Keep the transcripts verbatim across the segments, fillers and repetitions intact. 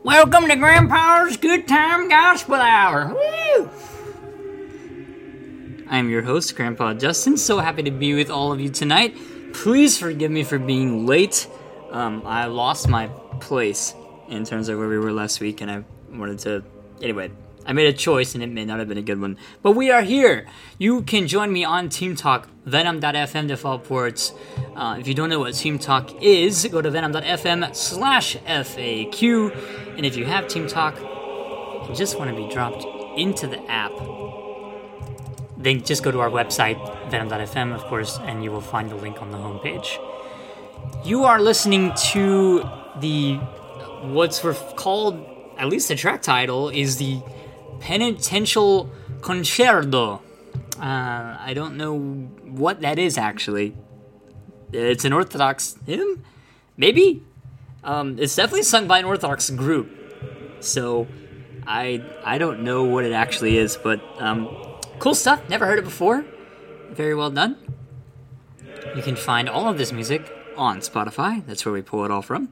Welcome to Grandpa's Good Time Gospel Hour. Woo! I am your host, Grandpa Justin. So happy to be with all of you tonight. Please forgive me for being late. Um, I lost my place in terms of where we were last week, and I wanted to... Anyway, I made a choice, and it may not have been a good one. But we are here. You can join me on Team Talk, Venom dot f m default ports. Uh, if you don't know what Team Talk is, go to Venom dot f m slash F A Q. And if you have Team Talk and just want to be dropped into the app, then just go to our website, Venom dot f m, of course, and you will find the link on the homepage. You are listening to the, what's called, at least the track title, is the Penitential Concerto. Uh, I don't know what that is, actually. It's an Orthodox hymn? Maybe? Um, it's definitely sung by an Orthodox group. So, I I don't know what it actually is, but um, cool stuff. Never heard it before. Very well done. You can find all of this music on Spotify. That's where we pull it all from.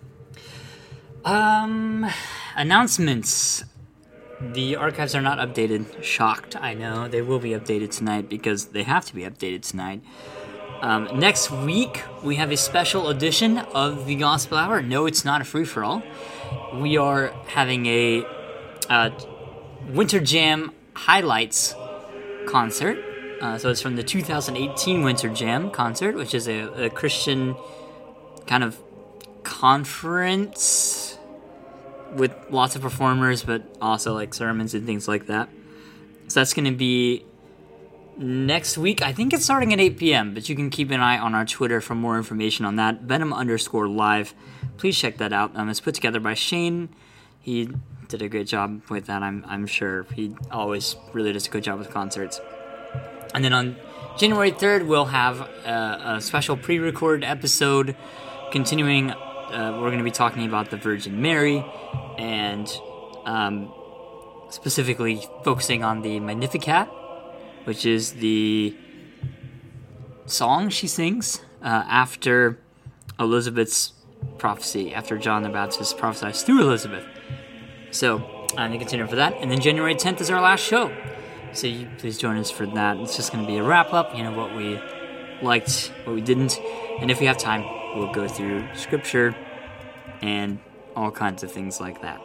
Um, announcements. The archives are not updated. Shocked, I know. They will be updated tonight because they have to be updated tonight. Um, next week, we have a special edition of the Gospel Hour. No, it's not a free-for-all. We are having a uh, Winter Jam highlights concert. Uh, so it's from the two thousand eighteen Winter Jam concert, which is a, a Christian kind of conference with lots of performers, but also like sermons and things like that. So that's going to be next week. I think it's starting at eight p.m., but you can keep an eye on our Twitter for more information on that. Venom underscore live. Please check that out. Um, it's put together by Shane. He did a great job with that, I'm I'm sure. He always really does a good job with concerts. And then on January third, we'll have a, a special pre-recorded episode continuing. Uh, we're going to be talking about the Virgin Mary and um, specifically focusing on the Magnificat, which is the song she sings uh, after Elizabeth's prophecy, after John the Baptist prophesies through Elizabeth. So, I'm going to continue for that. And then January tenth is our last show. So you please join us for that. It's just going to be a wrap-up, you know, what we liked, what we didn't. And if we have time, we'll go through Scripture and all kinds of things like that.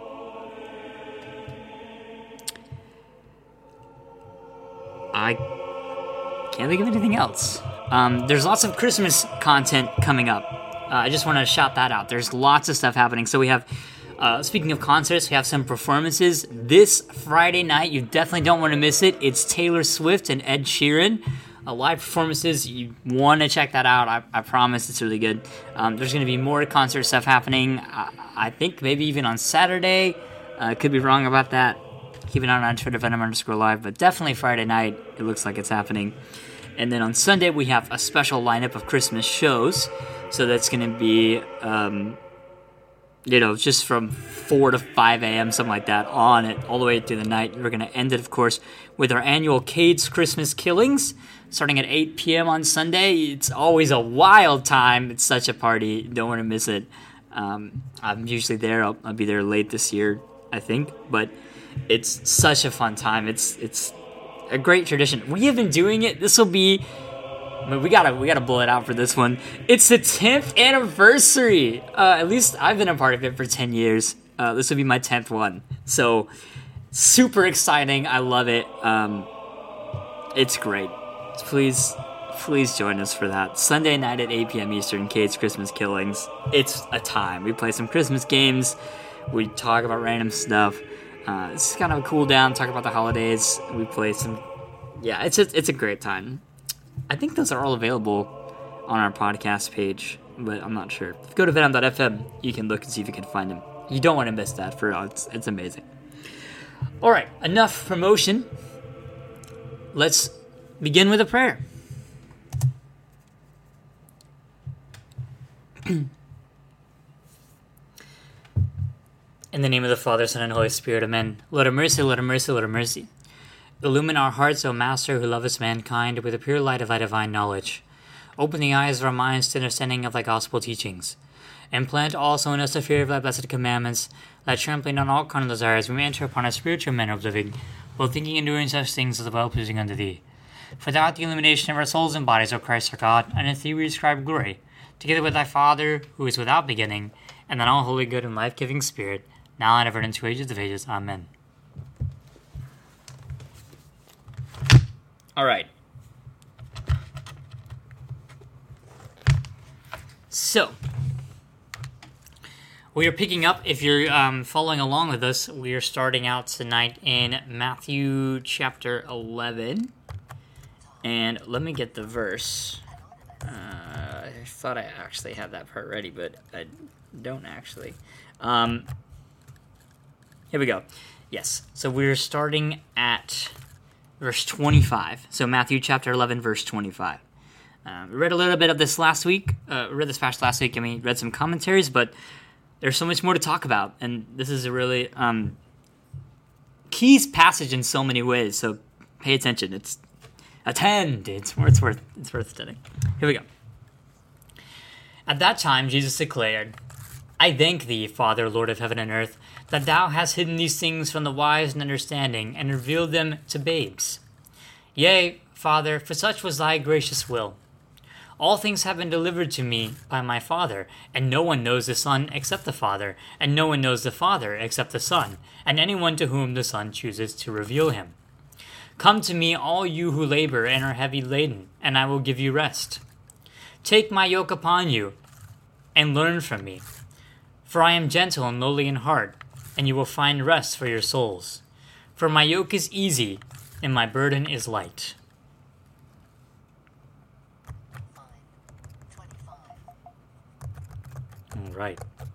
I can't think of anything else. Um, there's lots of Christmas content coming up. Uh, I just want to shout that out. There's lots of stuff happening. So we have, uh, speaking of concerts, we have some performances this Friday night. You definitely don't want to miss it. It's Taylor Swift and Ed Sheeran. Uh, live performances. You want to check that out. I, I promise it's really good. Um, there's going to be more concert stuff happening. I, I think maybe even on Saturday. I uh, could be wrong about that. Keep an eye on Twitter, Venom underscore live, but definitely Friday night, it looks like it's happening. And then on Sunday, we have a special lineup of Christmas shows. So that's going to be, um, you know, just from four to five a.m., something like that, on it, all the way through the night. We're going to end it, of course, with our annual Cade's Christmas Killings, starting at eight p.m. on Sunday. It's always a wild time. It's such a party. Don't want to miss it. Um, I'm usually there. I'll, I'll be there late this year, I think, but it's such a fun time. It's it's a great tradition. We have been doing it. This will be. I mean, we gotta we gotta blow it out for this one. It's the tenth anniversary. Uh, at least I've been a part of it for ten years. Uh, this will be my tenth one. So super exciting. I love it. Um, it's great. Please, please join us for that. Sunday night at eight p.m. Eastern, Cade's Christmas Killings. It's a time. We play some Christmas games. We talk about random stuff. Uh, it's kind of a cool down, talk about the holidays. We play some... Yeah, it's a, it's a great time. I think those are all available on our podcast page, but I'm not sure. If you go to Venom dot f m, you can look and see if you can find them. You don't want to miss that. For real. It's, it's amazing. All right, enough promotion. Let's begin with a prayer. In the name of the Father, Son, and Holy Spirit, amen. Lord have mercy, Lord have mercy, Lord have mercy. Illumine our hearts, O Master, who lovest mankind, with the pure light of thy divine knowledge. Open the eyes of our minds to understanding of thy gospel teachings. And plant also in us the fear of thy blessed commandments, that trampling on all carnal desires, we may enter upon a spiritual manner of living, both thinking and doing such things as are well-pleasing unto thee. For thou art the illumination of our souls and bodies, O Christ our God, and in thee we ascribe glory, together with thy Father, who is without beginning, and then all holy, good, and life-giving Spirit, now and ever, and into ages of ages. Amen. All right. So, we are picking up, if you're um, following along with us, we are starting out tonight in Matthew chapter eleven. And let me get the verse. Uh, I thought I actually had that part ready, but I don't actually. Um, here we go. Yes, so we're starting at verse twenty-five. So Matthew chapter eleven, verse twenty-five. Uh, we read a little bit of this last week. Uh, we read this passage last week, and we read some commentaries, but there's so much more to talk about, and this is a really um, key passage in so many ways. So pay attention. It's attend. It's, it's worth. It's worth studying. Here we go. At that time, Jesus declared, "I thank thee, Father, Lord of heaven and earth, that thou hast hidden these things from the wise and understanding, and revealed them to babes. Yea, Father, for such was thy gracious will. All things have been delivered to me by my Father, and no one knows the Son except the Father, and no one knows the Father except the Son, and anyone to whom the Son chooses to reveal him. Come to me, all you who labor and are heavy laden, and I will give you rest. Take my yoke upon you, and learn from me. For I am gentle and lowly in heart, and you will find rest for your souls. For my yoke is easy, and my burden is light." All right.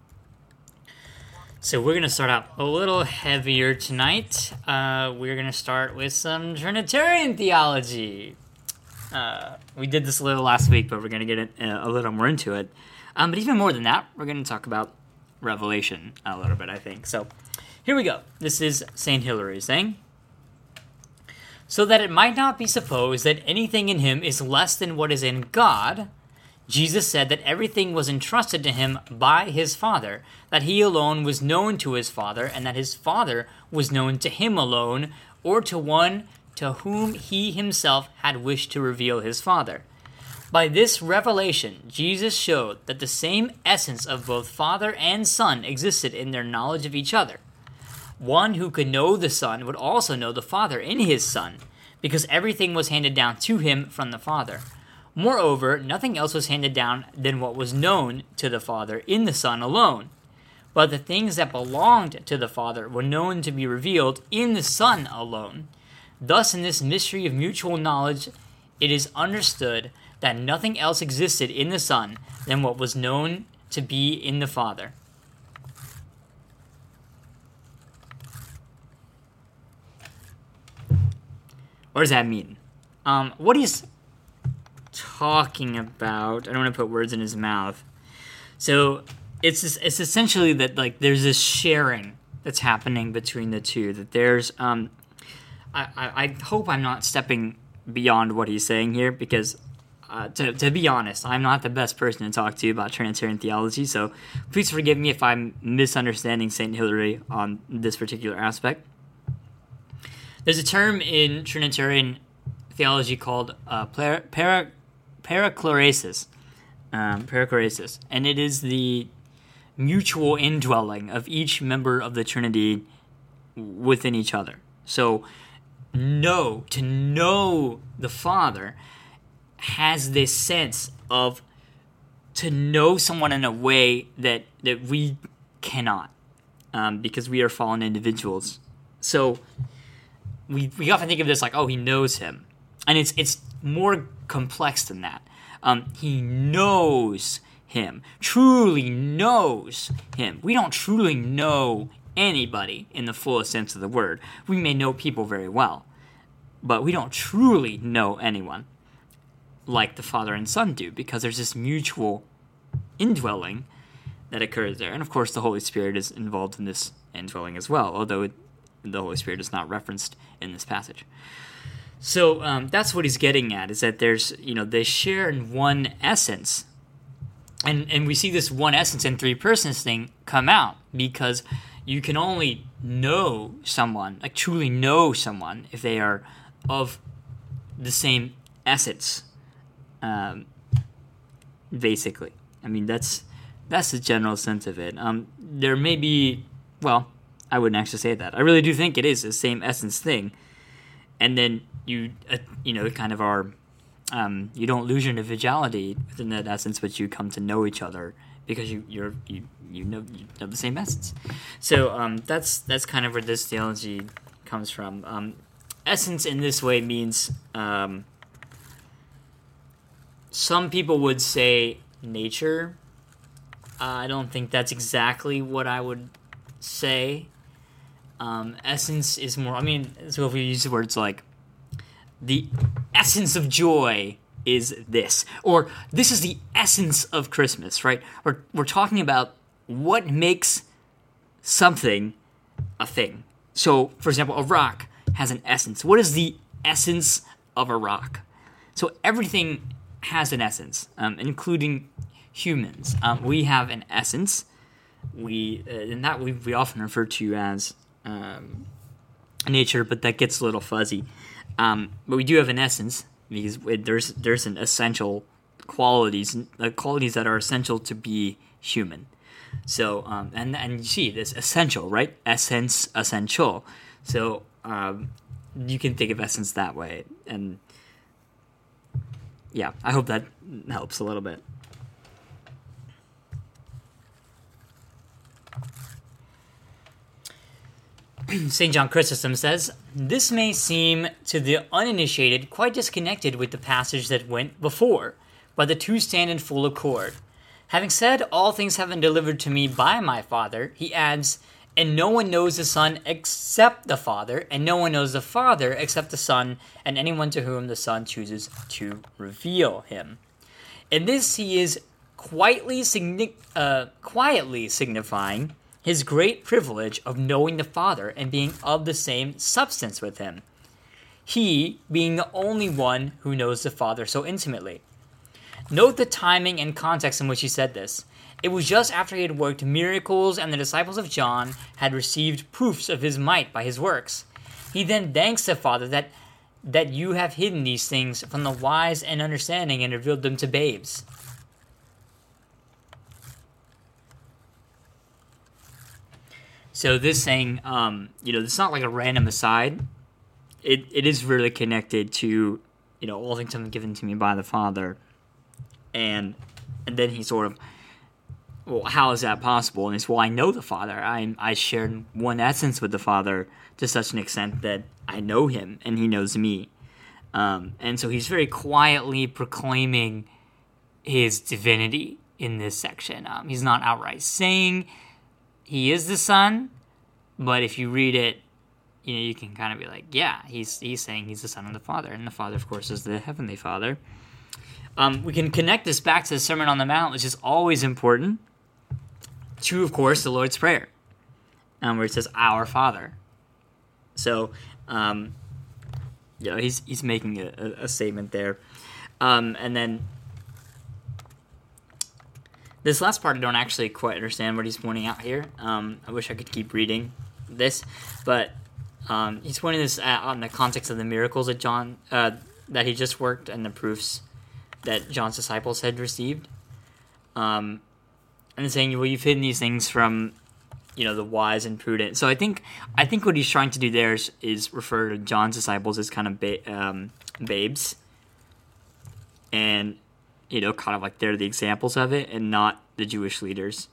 So we're going to start out a little heavier tonight. Uh, we're going to start with some Trinitarian theology. Uh, we did this a little last week, but we're going to get it, uh, a little more into it. Um, but even more than that, we're going to talk about Revelation a little bit, I think. So here we go. This is Saint Hilary saying, "So that it might not be supposed that anything in him is less than what is in God, Jesus said that everything was entrusted to him by his Father, that he alone was known to his Father, and that his Father was known to him alone, or to one to whom he himself had wished to reveal his Father. By this revelation, Jesus showed that the same essence of both Father and Son existed in their knowledge of each other. One who could know the Son would also know the Father in his Son, because everything was handed down to him from the Father. Moreover, nothing else was handed down than what was known to the Father in the Son alone. But the things that belonged to the Father were known to be revealed in the Son alone. Thus, in this mystery of mutual knowledge, it is understood that nothing else existed in the Son than what was known to be in the Father." What does that mean? Um, what he's talking about, I don't want to put words in his mouth. So it's it's essentially that like there's this sharing that's happening between the two. That there's um, I, I, I hope I'm not stepping beyond what he's saying here, because uh, to to be honest, I'm not the best person to talk to about Trinitarian theology. So please forgive me if I'm misunderstanding Saint Hilary on this particular aspect. There's a term in Trinitarian theology called uh, para, para, paracleresis, um, paracleresis, and it is the mutual indwelling of each member of the Trinity within each other. So, know, to know the Father has this sense of to know someone in a way that, that we cannot, um, because we are fallen individuals. So, we we often think of this like, oh, he knows him. And it's it's more complex than that. Um, he knows him, truly knows him. We don't truly know anybody in the fullest sense of the word. We may know people very well, but we don't truly know anyone like the Father and Son do, because there's this mutual indwelling that occurs there. And of course, the Holy Spirit is involved in this indwelling as well, although it, the Holy Spirit is not referenced in this passage. So um, that's what he's getting at, is that there's, you know, they share in one essence. and and we see this one essence and three persons thing come out because you can only know someone, like truly know someone, if they are of the same essence. Um, basically, I mean that's that's the general sense of it. Um, there may be, well, I wouldn't actually say that. I really do think it is the same essence thing, and then you uh, you know kind of are. Um, you don't lose your individuality within that essence, but you come to know each other because you you're you you know you know the same essence. So um, that's that's kind of where this theology comes from. Um, essence in this way means um, some people would say nature. Uh, I don't think that's exactly what I would say. Um, essence is more. I mean, so if we use words like the essence of joy is this, or this is the essence of Christmas, right? We're, we're talking about what makes something a thing. So, for example, a rock has an essence. What is the essence of a rock? So everything has an essence, um, including humans. Um, we have an essence. We uh, and that we, we often refer to as um, nature, but that gets a little fuzzy. Um, but we do have an essence because there's there's an essential qualities, uh, qualities that are essential to be human. So um, and and you see this essential, right? Essence, essential. So um, you can think of essence that way, and yeah, I hope that helps a little bit. Saint John Chrysostom says, "This may seem to the uninitiated quite disconnected with the passage that went before, but the two stand in full accord. Having said, all things have been delivered to me by my Father, he adds, and no one knows the Son except the Father, and no one knows the Father except the Son, and anyone to whom the Son chooses to reveal him. In this he is quietly, signi- uh, quietly signifying his great privilege of knowing the Father and being of the same substance with him, he being the only one who knows the Father so intimately. Note the timing and context in which he said this. It was just after he had worked miracles and the disciples of John had received proofs of his might by his works. He then thanks the Father that, that you have hidden these things from the wise and understanding and revealed them to babes." So this saying, um, you know, it's not like a random aside. It it is really connected to, you know, all things have been given to me by the Father. And and then he sort of, well, how is that possible? And it's, well, I know the Father. I I shared one essence with the Father to such an extent that I know him and he knows me. Um, and so he's very quietly proclaiming his divinity in this section. Um, he's not outright saying he is the Son, but if you read it, you know, you can kind of be like, yeah, he's he's saying he's the Son of the Father, and the Father, of course, is the Heavenly Father. Um, we can connect this back to the Sermon on the Mount, which is always important, to, of course, the Lord's Prayer, um, where it says, "Our Father." So, um, you know, he's he's making a, a, a statement there, um, and then this last part I don't actually quite understand what he's pointing out here. Um, I wish I could keep reading this, but um, he's pointing this at, on the context of the miracles that John uh, that he just worked and the proofs that John's disciples had received, um, and saying, "Well, you've hidden these things from, you know, the wise and prudent." So I think I think what he's trying to do there is, is refer to John's disciples as kind of ba- um, babes, and you know, kind of like they're the examples of it, and not the Jewish leaders.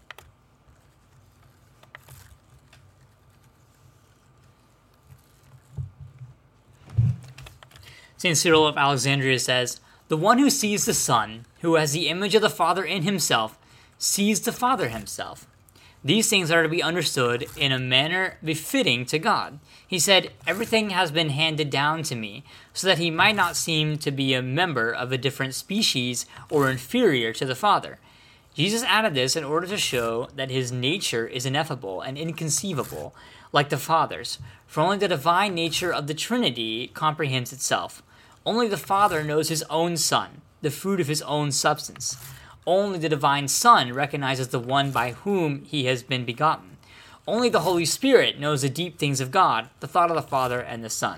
Saint Cyril of Alexandria says, "The one who sees the Son, who has the image of the Father in himself, sees the Father himself. These things are to be understood in a manner befitting to God. He said, 'Everything has been handed down to me,' so that he might not seem to be a member of a different species or inferior to the Father. Jesus added this in order to show that his nature is ineffable and inconceivable, like the Father's, for only the divine nature of the Trinity comprehends itself. Only the Father knows his own Son, the fruit of his own substance. Only the divine Son recognizes the one by whom he has been begotten. Only the Holy Spirit knows the deep things of God, the thought of the Father and the Son.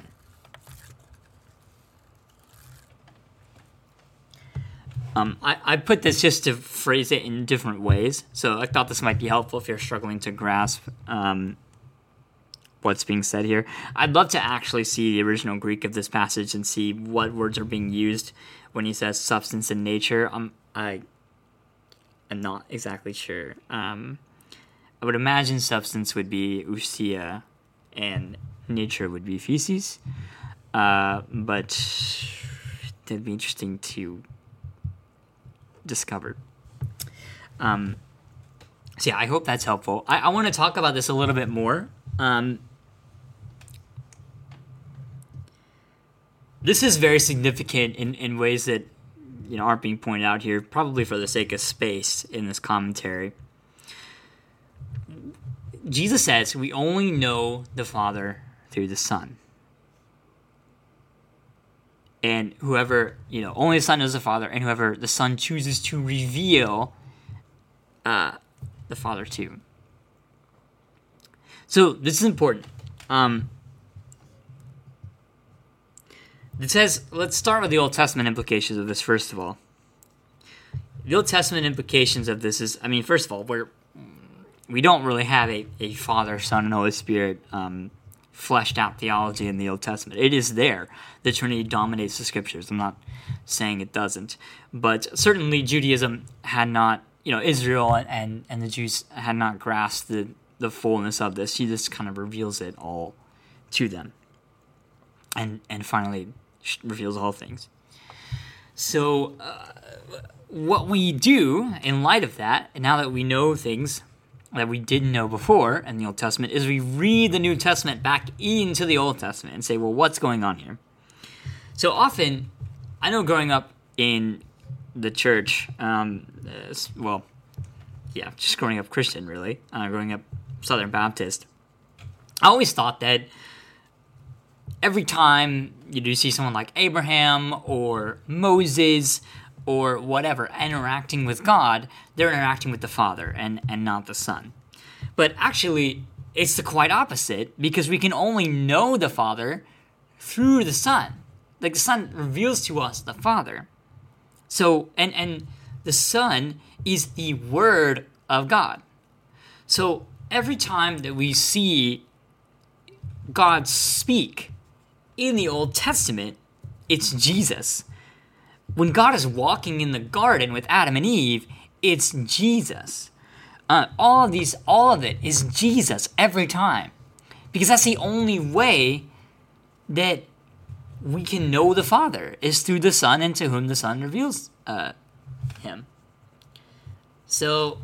Um, I, I put this just to phrase it in different ways, so I thought this might be helpful if you're struggling to grasp um, what's being said here. I'd love to actually see the original Greek of this passage and see what words are being used when he says substance and nature. Um, I am not exactly sure. Um, I would imagine substance would be ousia and nature would be feces, uh, but it'd be interesting to discover. Um, so yeah, I hope that's helpful. I, I want to talk about this a little bit more. Um, this is very significant in, in ways that you know aren't being pointed out here, probably for the sake of space in this commentary. Jesus says we only know the Father through the Son. And whoever, you know, only the Son knows the Father, and whoever the Son chooses to reveal uh, the Father to. So this is important. Um, it says, let's start with the Old Testament implications of this first of all. The Old Testament implications of this is, I mean, first of all, we're we don't really have a, a Father, Son, and Holy Spirit um, fleshed out theology in the Old Testament. It is there. The Trinity dominates the Scriptures. I'm not saying it doesn't. But certainly Judaism had not, you know, Israel and, and, and the Jews had not grasped the, the fullness of this. He just kind of reveals it all to them. And, and finally reveals all things. So uh, what we do in light of that, and now that we know things that we didn't know before in the Old Testament, is we read the New Testament back into the Old Testament and say, well, what's going on here? So often, I know growing up in the church, um, uh, well, yeah, just growing up Christian, really, uh, growing up Southern Baptist, I always thought that every time you do see someone like Abraham or Moses or whatever interacting with God, they're interacting with the Father and, and not the Son. But actually, it's the quite opposite, because we can only know the Father through the Son. Like, the Son reveals to us the Father. So, and, and the Son is the Word of God. So, every time that we see God speak in the Old Testament, it's Jesus. When God is walking in the garden with Adam and Eve, it's Jesus. Uh, all of these, all of it is Jesus every time. Because that's the only way that we can know the Father, is through the Son, and to whom the Son reveals uh, him. So,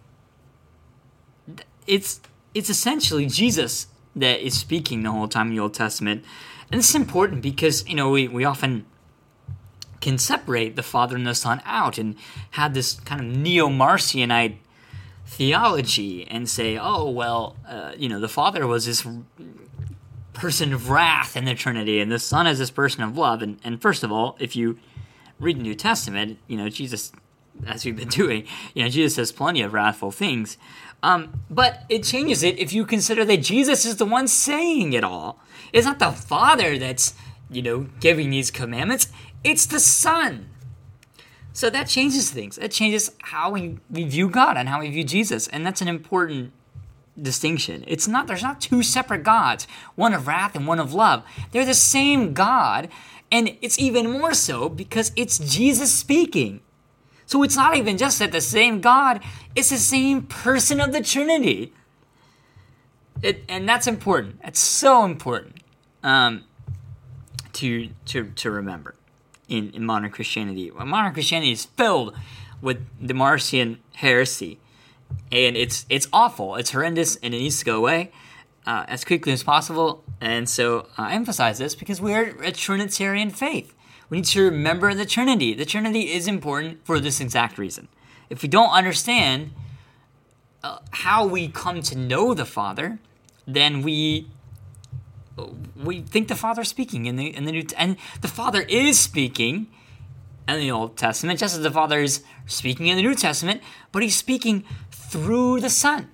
it's it's essentially Jesus that is speaking the whole time in the Old Testament. And this is important because, you know, we, we often can separate the Father and the Son out and have this kind of neo-Marcionite theology and say, oh, well, uh, you know, the Father was this person of wrath in the Trinity, and the Son is this person of love. And, and first of all, if you read the New Testament, you know, Jesus, as we've been doing, you know, Jesus says plenty of wrathful things. Um, but it changes it if you consider that Jesus is the one saying it all. It's not the Father that's, you know, giving these commandments. It's the Son. So that changes things. It changes how we, we view God and how we view Jesus. And that's an important distinction. It's not, there's not two separate gods, one of wrath and one of love. They're the same God. And it's even more so because it's Jesus speaking. So it's not even just that the same God, it's the same person of the Trinity. It, and that's important. That's so important um, to, to, to remember. In, in modern Christianity. Well, modern Christianity is filled with the Marcion heresy, and it's it's awful, it's horrendous, and it needs to go away uh, as quickly as possible. And so uh, I emphasize this because we're a Trinitarian faith. We need to remember the Trinity. The Trinity is important for this exact reason. If we don't understand uh, how we come to know the Father, then we we think the Father's speaking in the in the new, and the Father is speaking in the Old Testament, just as the Father is speaking in the New Testament, but he's speaking through the Son.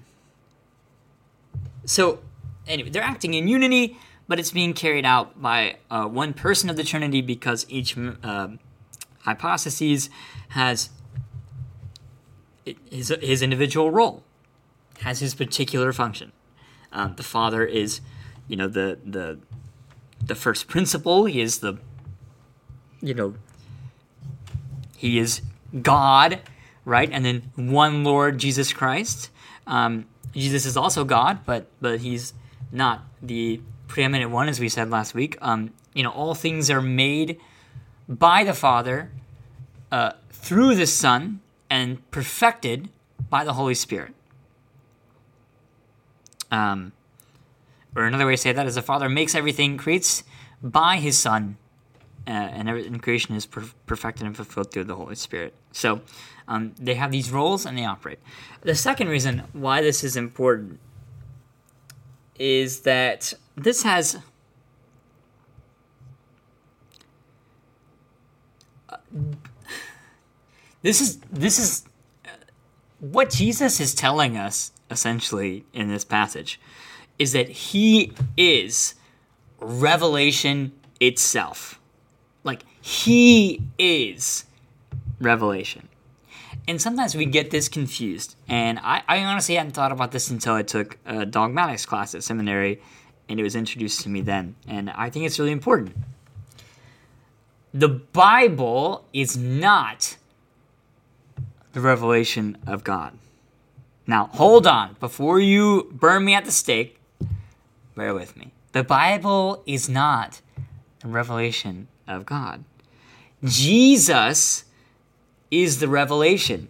So, anyway, they're acting in unity, but it's being carried out by uh, one person of the Trinity because each uh, hypostasis has his, his individual role, has his particular function. Um, the Father is, you know, the the the first principle. He is the, you know, he is God, right? And then one Lord Jesus Christ. Um, Jesus is also God, but but he's not the preeminent one, as we said last week. Um, you know, all things are made by the Father uh, through the Son and perfected by the Holy Spirit. Um, or another way to say that is the Father makes everything, creates by his Son, uh, and, and creation is per- perfected and fulfilled through the Holy Spirit. So um, they have these roles and they operate. The second reason why this is important is that this has uh, this is this is uh, what Jesus is telling us essentially in this passage is that he is revelation itself. Like, he is revelation. And sometimes we get this confused. And I, I honestly hadn't thought about this until I took a dogmatics class at seminary, and it was introduced to me then. And I think it's really important. The Bible is not the revelation of God. Now, hold on. Before you burn me at the stake, bear with me. The Bible is not the revelation of God. Jesus is the revelation.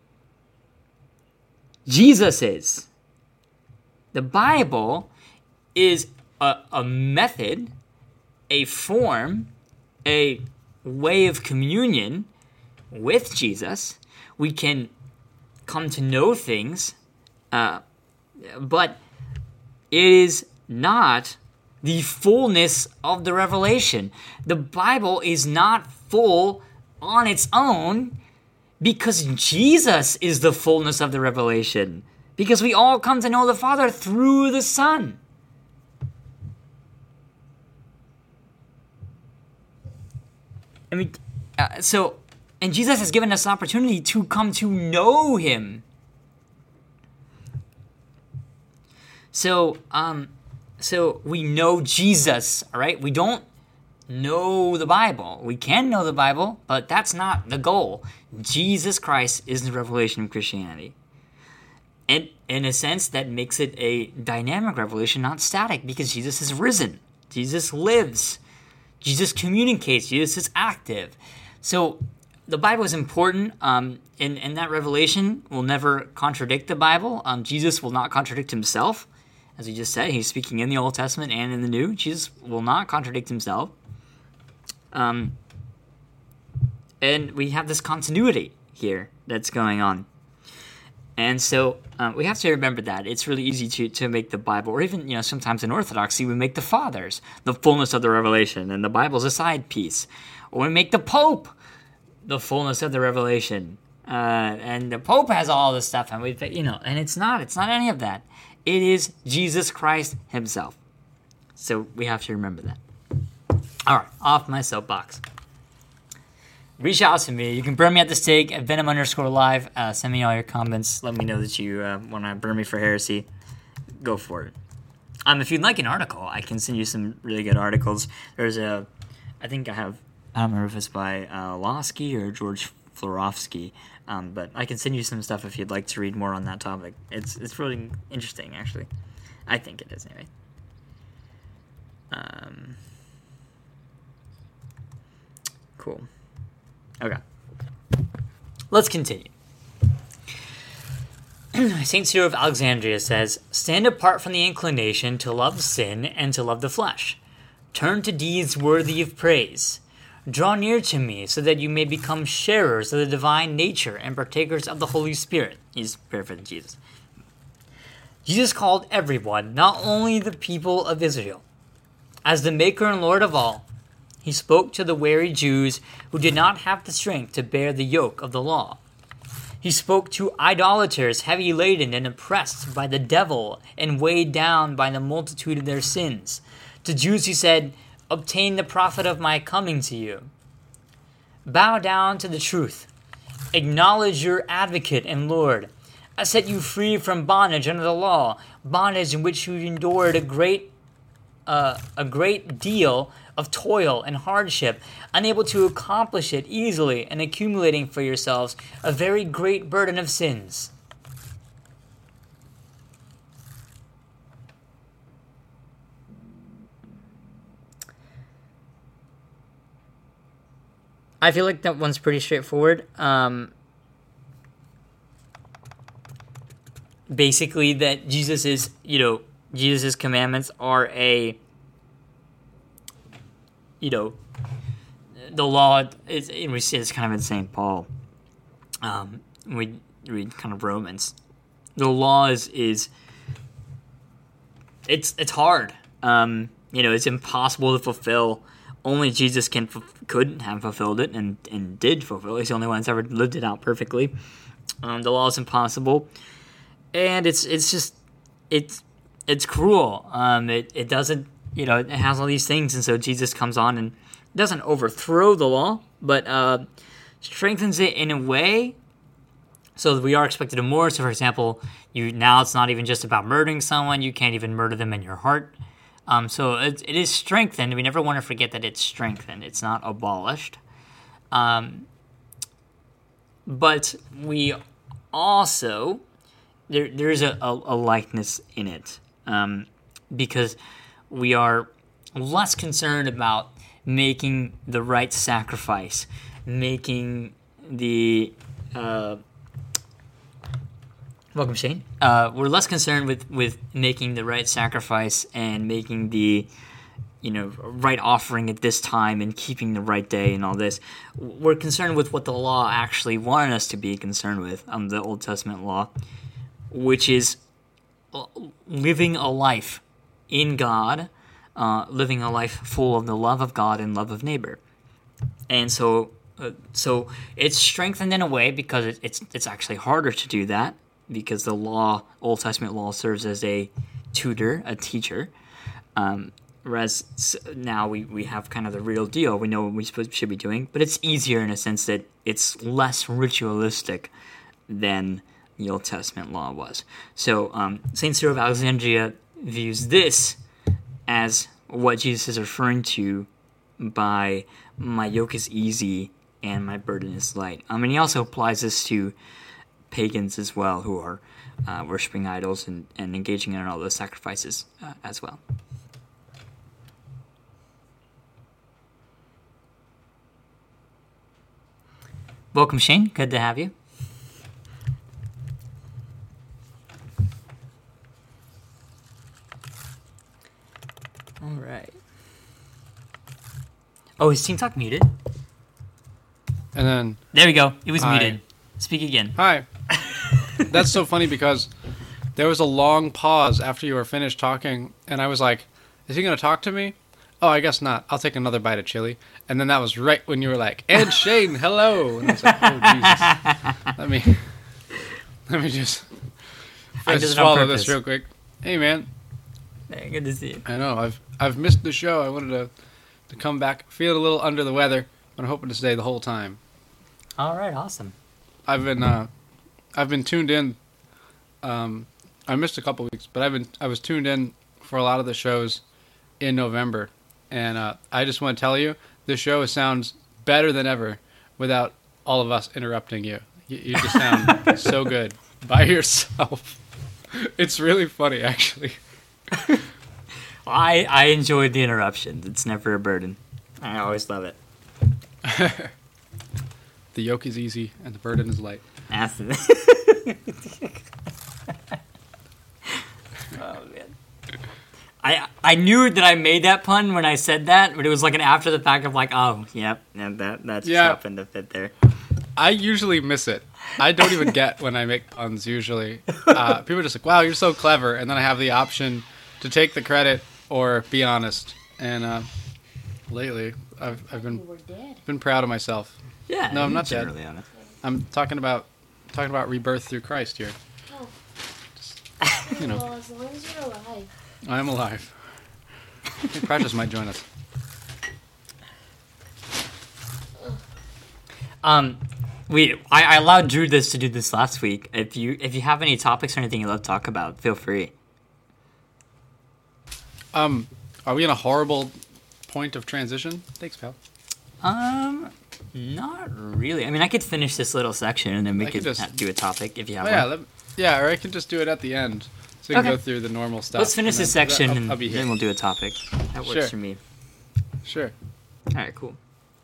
Jesus is. The Bible is a, a method, a form, a way of communion with Jesus. We can come to know things, uh, but it is not the fullness of the revelation. The Bible is not full on its own because Jesus is the fullness of the revelation. Because we all come to know the Father through the Son. I mean, uh, so, and Jesus has given us an opportunity to come to know him. So, um, so we know Jesus, all right? We don't know the Bible. We can know the Bible, but that's not the goal. Jesus Christ is the revelation of Christianity. And in a sense, that makes it a dynamic revelation, not static, because Jesus is risen. Jesus lives. Jesus communicates. Jesus is active. So the Bible is important, um, and, and that revelation will never contradict the Bible. Um, Jesus will not contradict himself. As we just said, he's speaking in the Old Testament and in the New. Jesus will not contradict himself. Um, and we have this continuity here that's going on. And so um, we have to remember that. It's really easy to, to make the Bible, or even, you know, sometimes in Orthodoxy, we make the Fathers the fullness of the revelation, and the Bible's a side piece. Or we make the Pope the fullness of the revelation. Uh, and the Pope has all this stuff, and we, you know, and it's not. It's not any of that. It is Jesus Christ himself. So we have to remember that. All right, off my soapbox. Reach out to me. You can burn me at the stake at Venom underscore live. Uh, send me all your comments. Let me know that you uh, want to burn me for heresy. Go for it. Um, if you'd like an article, I can send you some really good articles. There's a, I think I have, I don't remember if it's by uh, Losky or George Florovsky, um, but I can send you some stuff if you'd like to read more on that topic. It's it's really interesting, actually. I think it is, anyway. Um, cool. Okay. Let's continue. Saint Cyril of Alexandria says, "Stand apart from the inclination to love sin and to love the flesh. Turn to deeds worthy of praise. Draw near to me so that you may become sharers of the divine nature and partakers of the Holy Spirit." He's paraphrasing Jesus. Jesus called everyone, not only the people of Israel, as the Maker and Lord of all, He spoke to the weary Jews who did not have the strength to bear the yoke of the law. He spoke to idolaters heavy laden and oppressed by the devil and weighed down by the multitude of their sins. To Jews he said, "Obtain the profit of my coming to you. Bow down to the truth. Acknowledge your advocate and Lord. I set you free from bondage under the law, bondage in which you endured a great, uh, a great deal of toil and hardship, unable to accomplish it easily and accumulating for yourselves a very great burden of sins." I feel like that one's pretty straightforward. Um, basically, that Jesus is, you know, Jesus' commandments are a, you know, the law is, we see it's kind of in Saint Paul. Um, we read kind of Romans. The law is, is it's it's hard. Um, you know, it's impossible to fulfill. Only Jesus can could have fulfilled it and, and did fulfill it. He's the only one that's ever lived it out perfectly. Um, the law is impossible, and it's it's just it's it's cruel. Um, it it doesn't, you know, it has all these things, and so Jesus comes on and doesn't overthrow the law, but uh, strengthens it in a way so that we are expected to more. So, for example, you now it's not even just about murdering someone; you can't even murder them in your heart. Um, so it, it is strengthened. We never want to forget that it's strengthened. It's not abolished. Um, but we also, there there is a, a, a likeness in it, um, because we are less concerned about making the right sacrifice, making the... Uh, Welcome, Shane. Uh, we're less concerned with, with making the right sacrifice and making the, you know, right offering at this time and keeping the right day and all this. We're concerned with what the law actually wanted us to be concerned with, um, the Old Testament law, which is living a life in God, uh, living a life full of the love of God and love of neighbor. And so, uh, so it's strengthened in a way because it, it's it's actually harder to do that, because the law, Old Testament law, serves as a tutor, a teacher. Um, whereas now we, we have kind of the real deal. We know what we should be doing, but it's easier in a sense that it's less ritualistic than the Old Testament law was. So um, Saint Cyril of Alexandria views this as what Jesus is referring to by "my yoke is easy and my burden is light." I mean, he also applies this to pagans as well, who are uh, worshiping idols and, and engaging in all those sacrifices uh, as well. Welcome, Shane. Good to have you. All right. Oh, is Team Talk muted? And then... There we go. It was hi. muted. Speak again. Hi. That's so funny because there was a long pause after you were finished talking, and I was like, is he going to talk to me? Oh, I guess not. I'll take another bite of chili. And then that was right when you were like, and Shane, hello. And I was like, oh, Jesus. Let me, let me just, I just swallow this real quick. Hey, man. Hey, good to see you. I know. I've I've missed the show. I wanted to, to come back. Feel a little under the weather, but I'm hoping to stay the whole time. All right, awesome. I've been uh, I've been tuned in. Um, I missed a couple weeks, but I've been I was tuned in for a lot of the shows in November, and uh, I just want to tell you, this show sounds better than ever without all of us interrupting you. You, you just sound so good by yourself. It's really funny, actually. I I enjoyed the interruption. It's never a burden. I always love it. The yoke is easy and the burden is light. oh, man. I I knew that I made that pun when I said that, but it was like an after the fact of like, oh, yep, yeah, that that just yeah. happened to fit there. I usually miss it. I don't even get when I make puns usually. Uh, people are just like, wow, you're so clever. And then I have the option to take the credit or be honest. And uh, lately, I've I've been You were dead. been proud of myself. Yeah. No, I'm you're not dead. generally on it. I'm talking about talking about rebirth through Christ here. Oh, You know, well, as long as you're alive. I am alive. I think Precious might join us. Um, we I, I allowed Drew this to do this last week. If you if you have any topics or anything you'd love to talk about, feel free. Um, are we in a horrible point of transition? Thanks, pal. Um, not really. I mean, I could finish this little section and then we I could could just- ha- do a topic if you have Oh, yeah, one. let, yeah, or I can just do it at the end, so we can Okay. go through the normal stuff. Let's finish and this then- section I'll, and I'll be here. then we'll do a topic. That works Sure. for me. Sure. All right, cool.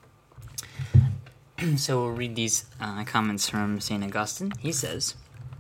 So we'll read these uh, comments from Saint Augustine. He says,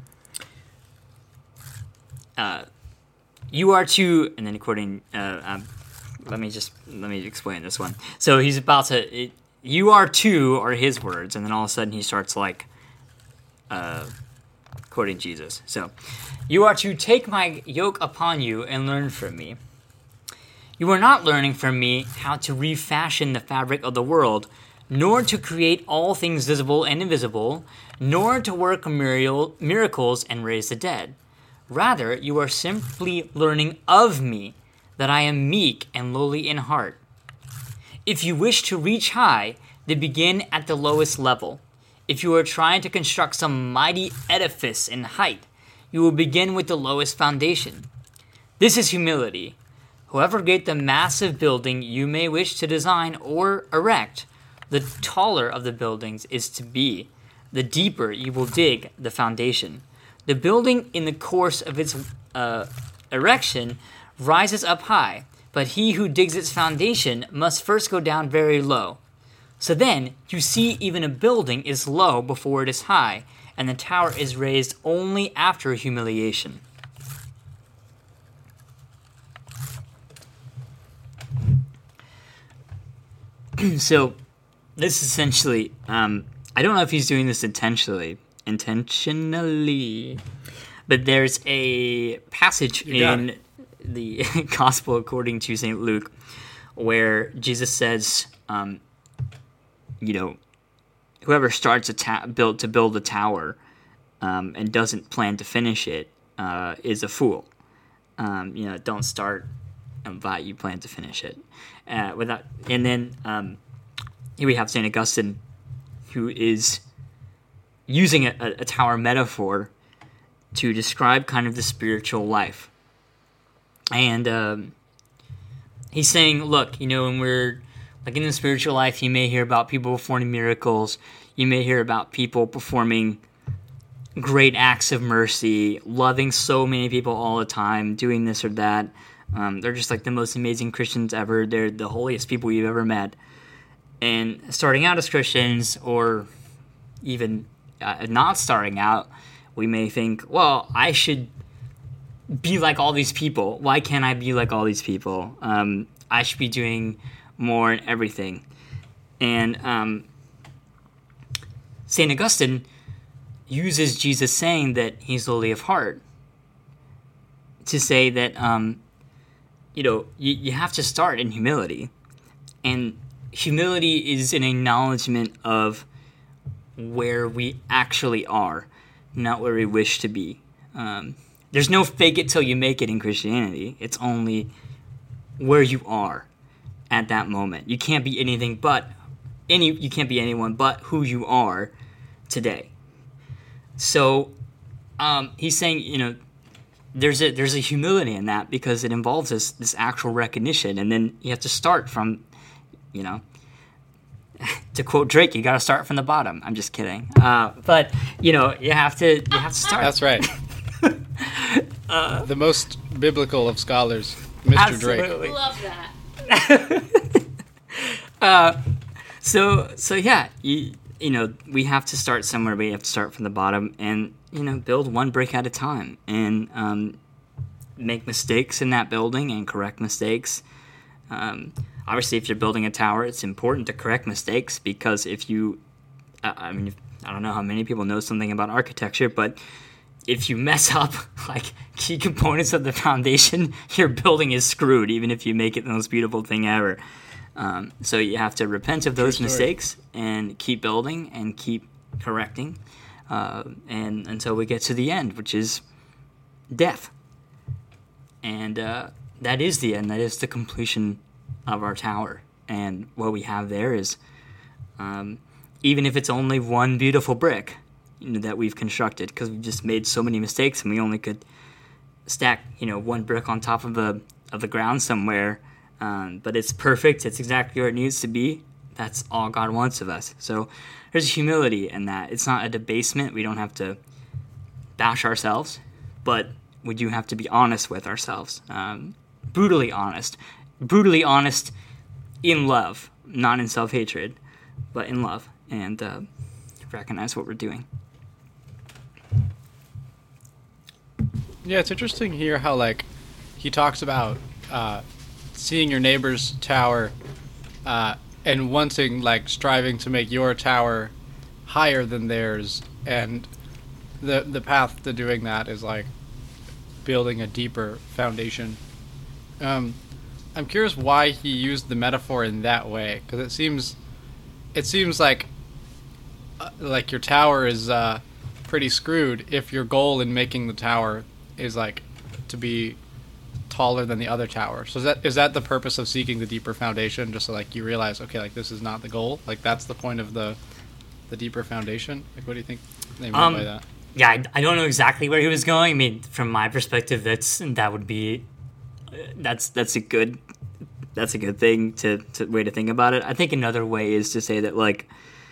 uh, "You are to," and then according, uh, um, let me just let me explain this one. So he's about to. It, you are to are his words, and then all of a sudden he starts like, uh, quoting Jesus. So, you are to take my yoke upon you and learn from me. You are not learning from me how to refashion the fabric of the world, nor to create all things visible and invisible, nor to work miracle- miracles and raise the dead. Rather, you are simply learning of me, that I am meek and lowly in heart. If you wish to reach high, then begin at the lowest level. If you are trying to construct some mighty edifice in height, you will begin with the lowest foundation. This is humility. However great the massive building you may wish to design or erect, the taller of the buildings is to be, the deeper you will dig the foundation. The building in the course of its uh, erection rises up high, but he who digs its foundation must first go down very low. So then, you see even a building is low before it is high, and the tower is raised only after humiliation. So, this essentially, um, I don't know if he's doing this intentionally, intentionally, but there's a passage You got in it. the Gospel according to Saint Luke where Jesus says, um, you know, whoever starts a ta- build to build a tower um, and doesn't plan to finish it uh, is a fool. Um, you know, don't start but you plan to finish it. Uh, without, and then um, here we have Saint Augustine, who is using a, a tower metaphor to describe kind of the spiritual life. And um, he's saying, look, you know, when we're like in the spiritual life, you may hear about people performing miracles. You may hear about people performing great acts of mercy, loving so many people all the time, doing this or that. Um, they're just like the most amazing Christians ever. They're the holiest people you've ever met. And starting out as Christians, or even uh, not starting out, we may think, well, I should be like all these people. Why can't I be like all these people? Um, I should be doing more in everything. And um, Saint Augustine uses Jesus saying that he's lowly of heart to say that, um, you know, you, you have to start in humility. And humility is an acknowledgement of where we actually are, not where we wish to be. Um, there's no fake it till you make it in Christianity. It's only where you are at that moment. You can't be anything but any. You can't be anyone but who you are today. So um, he's saying, you know, there's a there's a humility in that because it involves this this actual recognition, and then you have to start from, you know, to quote Drake, you got to start from the bottom. I'm just kidding, uh, but you know, you have to you have to start. That's right. uh, the most biblical of scholars, Mister Drake. Absolutely. Love that. uh, so so yeah, you you know, we have to start somewhere. We have to start from the bottom, and you know, build one brick at a time, and um, make mistakes in that building and correct mistakes. Um, obviously, if you're building a tower, it's important to correct mistakes because if you, uh, I mean, if, I don't know how many people know something about architecture, but if you mess up like key components of the foundation, your building is screwed, even if you make it the most beautiful thing ever. Um, so you have to repent of those story. mistakes and keep building and keep correcting, uh, and until we get to the end, which is death. And uh, that is the end. That is the completion of our tower. And what we have there is, um, even if it's only one beautiful brick, you know, that we've constructed, because we've just made so many mistakes, and we only could stack, you know, one brick on top of the of the ground somewhere. Um, but it's perfect. It's exactly where it needs to be. That's all God wants of us. So there's humility in that. It's not a debasement. We don't have to bash ourselves, but we do have to be honest with ourselves. Um, brutally honest. Brutally honest in love, not in self-hatred, but in love, and uh, recognize what we're doing. Yeah, it's interesting here how, like, he talks about uh, seeing your neighbor's tower uh, and wanting, like, striving to make your tower higher than theirs, and the the path to doing that is, like, building a deeper foundation. Um, I'm curious why he used the metaphor in that way, because it seems, it seems like, uh, like your tower is uh, pretty screwed if your goal in making the tower is, like, to be taller than the other tower. So is that is that the purpose of seeking the deeper foundation? Just so, like, you realize, okay, like, this is not the goal. Like, that's the point of the the deeper foundation. Like, what do you think they mean Um, by that? Yeah, I, I don't know exactly where he was going. I mean, from my perspective, that's that would be that's that's a good that's a good thing to, to way to think about it. I think another way is to say that, like,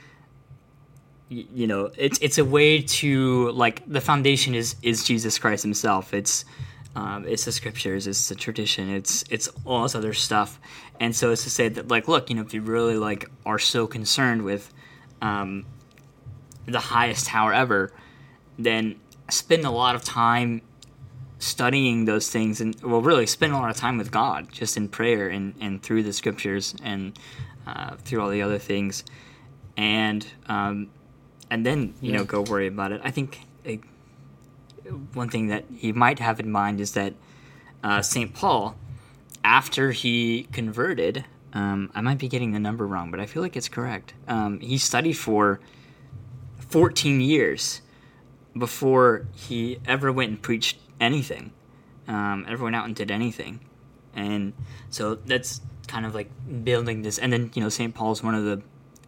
y- you know, it's it's a way to, like, the foundation is is Jesus Christ Himself. It's um, it's the scriptures, it's the tradition, it's it's all this other stuff, and so it's to say that, like, look, you know, if you really, like, are so concerned with um, the highest tower ever, then spend a lot of time studying those things, and, well, really spend a lot of time with God, just in prayer and, and through the scriptures and uh, through all the other things, and um, and then, you know, go worry about it. I think a, one thing that he might have in mind is that uh, Saint Paul, after he converted, um, I might be getting the number wrong, but I feel like it's correct. Um, he studied for fourteen years before he ever went and preached anything, um, ever went out and did anything. And so that's kind of like building this. And then, you know, Saint Paul's one of the,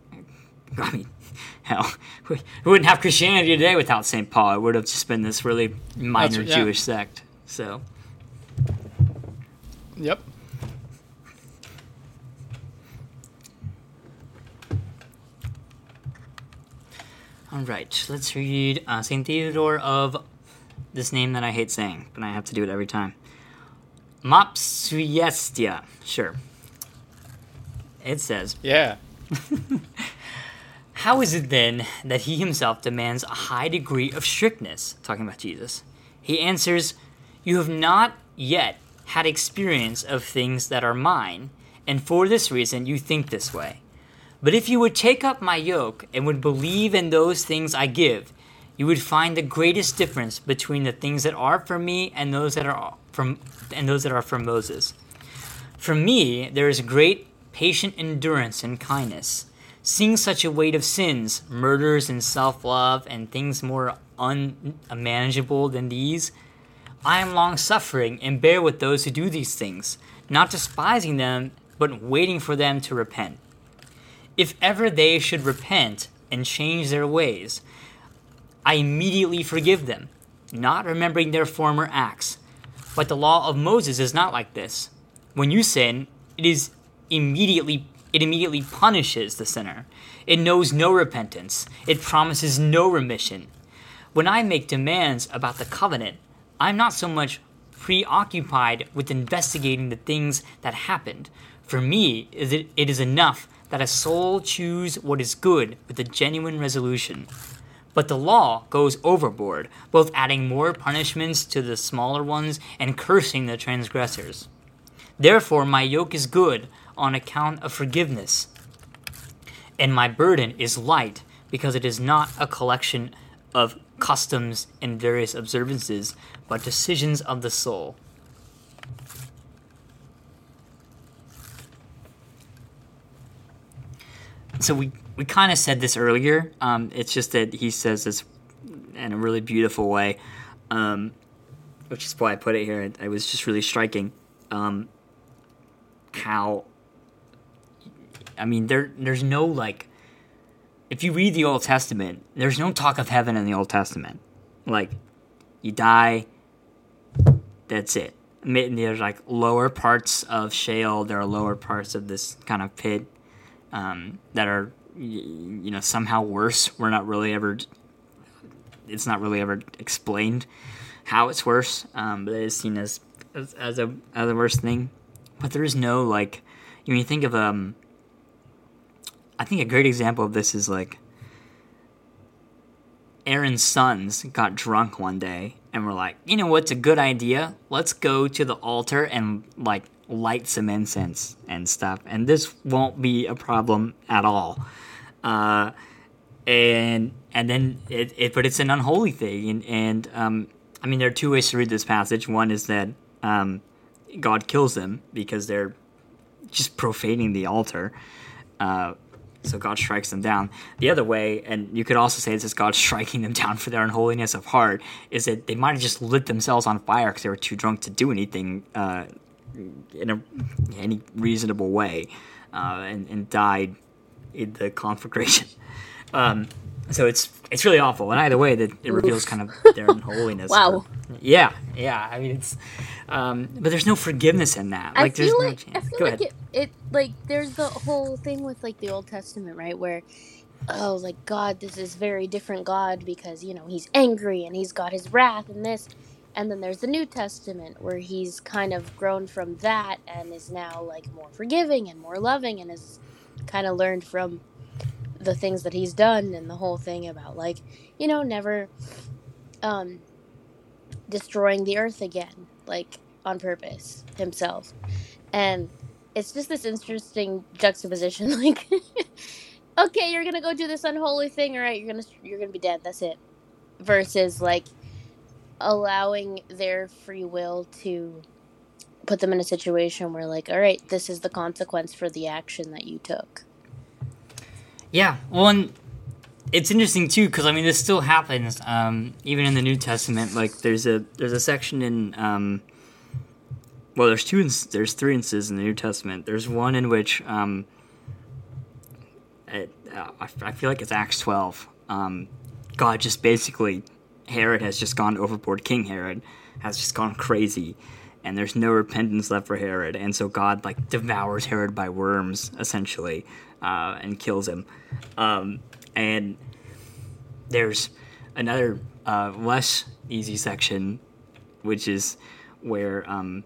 I mean, hell, we wouldn't have Christianity today without Saint Paul. It would have just been this really minor That's- yeah. Jewish sect. So, Yep. all right, let's read uh, Saint Theodore of this name that I hate saying, but I have to do it every time. Mopsuestia. Sure. It says, Yeah. how is it then that he himself demands a high degree of strictness? Talking about Jesus. He answers, you have not yet had experience of things that are mine, and for this reason you think this way. But if you would take up my yoke and would believe in those things I give, you would find the greatest difference between the things that are from me and those that are from and those that are from Moses. From me there is great patient endurance and kindness. Seeing such a weight of sins, murders and self-love, and things more unmanageable than these, I am long-suffering and bear with those who do these things, not despising them, but waiting for them to repent. If ever they should repent and change their ways, I immediately forgive them, not remembering their former acts. But the law of Moses is not like this. When you sin, it is immediately it immediately punishes the sinner. It knows no repentance. It promises no remission. When I make demands about the covenant, I'm not so much preoccupied with investigating the things that happened. For me, it is enough that a soul choose what is good with a genuine resolution. But the law goes overboard, both adding more punishments to the smaller ones and cursing the transgressors. Therefore, my yoke is good on account of forgiveness, and my burden is light because it is not a collection of customs and various observances, but decisions of the soul. so we, we kind of said this earlier. Um, it's just that he says this in a really beautiful way, um, which is why I put it here. It, it was just really striking. Um, how, I mean, there there's no, like, if you read the Old Testament, there's no talk of heaven in the Old Testament. Like, you die, that's it. I mean, there's, like, lower parts of Sheol, there are lower parts of this kind of pit um, that are, you know, somehow worse. We're not really ever, it's not really ever explained how it's worse, um, but it is seen as, as, as, a, as a worse thing. But there is no, like, when you think of, um, I think a great example of this is, like, Aaron's sons got drunk one day and were like, you know what's a good idea? Let's go to the altar and, like, light some incense and stuff. And this won't be a problem at all. Uh, and and then, it, it but it's an unholy thing. And, and um, I mean, there are two ways to read this passage. One is that um, God kills them because they're just profaning the altar. Uh So God strikes them down. The other way, and you could also say this is God striking them down for their unholiness of heart, is that they might have just lit themselves on fire because they were too drunk to do anything uh, in a, any reasonable way, uh, and, and died in the conflagration. Um, so it's it's really awful. And either way, that it reveals kind of their unholiness. Wow. But, yeah, yeah. I mean, it's um, but there's no forgiveness in that. Like, I feel there's like no I chance. feel Go like ahead. it, it like there's the whole thing with like the Old Testament, right? Where oh, like God, this is very different God because you know he's angry and he's got his wrath and this, and then there's the New Testament where he's kind of grown from that and is now like more forgiving and more loving and has kind of learned from the things that he's done and the whole thing about like you know never um destroying the earth again like on purpose himself. And it's just this interesting juxtaposition like okay, you're gonna go do this unholy thing, all right, you're gonna you're gonna be dead, that's it, versus like allowing their free will to put them in a situation where like all right, this is the consequence for the action that you took. Yeah, well, and it's interesting too because I mean this still happens um, even in the New Testament. Like there's a there's a section in um, well, there's two ins- there's three instances in the New Testament. There's one in which um, it, uh, I, I feel like it's Acts twelve. Um, God just basically Herod has just gone overboard. King Herod has just gone crazy, and there's no repentance left for Herod, and so God like devours Herod by worms essentially. Uh, and kills him. Um, and there's another uh, less easy section, which is where um,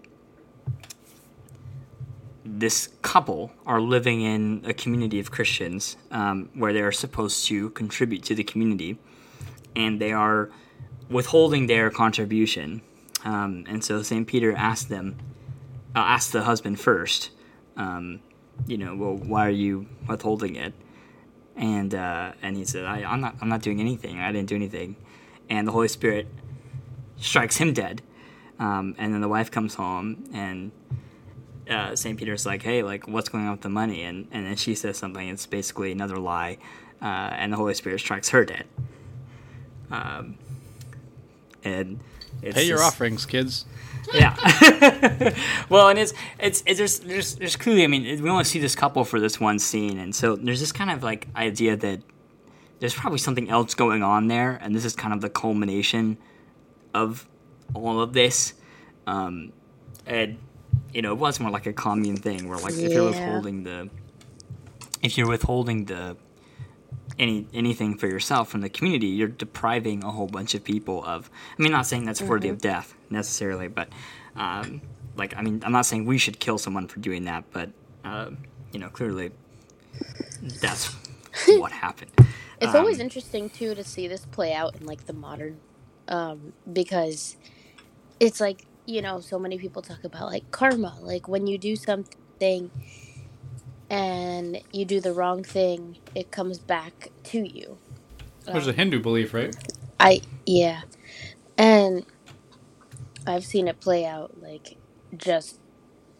this couple are living in a community of Christians um, where they are supposed to contribute to the community, and they are withholding their contribution. Um, and so Saint Peter asked them, uh, asked the husband first, um, you know, well, why are you withholding it? And uh, and he said, I, I'm not I'm not doing anything. I didn't do anything. And the Holy Spirit strikes him dead. Um, and then the wife comes home, and uh, Saint Peter's like, hey, like, what's going on with the money? And and then she says something. It's basically another lie. Uh, and the Holy Spirit strikes her dead. Um, and it's Pay your this- offerings, kids. Yeah. Well, and it's, it's it's there's there's there's clearly, I mean, we only see this couple for this one scene, and so there's this kind of like idea that there's probably something else going on there, and this is kind of the culmination of all of this. Um, and you know, it was more like a commune thing where like if you're Yeah. withholding the if you're withholding the any anything for yourself from the community, you're depriving a whole bunch of people of. I mean, not saying that's worthy of death necessarily, but um, like I mean, I'm not saying we should kill someone for doing that, but uh, you know, clearly that's what happened. It's Um, always interesting too to see this play out in like the modern, um, because it's like you know so many people talk about like karma, like when you do something and you do the wrong thing, it comes back to you. There's a Hindu belief, right? I yeah, and I've seen it play out like just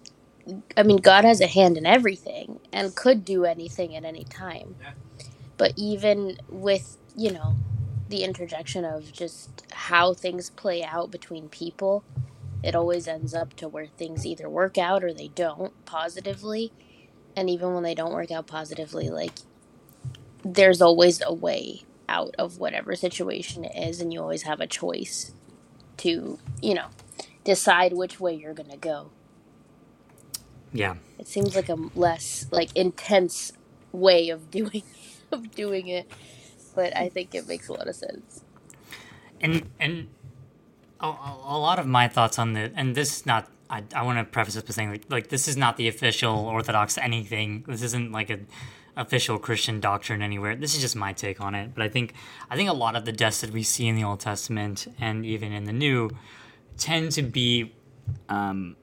I mean, God has a hand in everything and could do anything at any time. Yeah. But even with, you know, the interjection of just how things play out between people, it always ends up to where things either work out or they don't positively. And even when they don't work out positively, like, there's always a way out of whatever situation it is, and you always have a choice to, you know, decide which way you're going to go. Yeah. It seems like a less like intense way of doing of doing it, but I think it makes a lot of sense. And and a, a lot of my thoughts on the and this is not. I, I want to preface this by saying like, like this is not the official Orthodox anything. This isn't like a official Christian doctrine anywhere. This is just my take on it. But I think I think a lot of the deaths that we see in the Old Testament and even in the New tend to be um,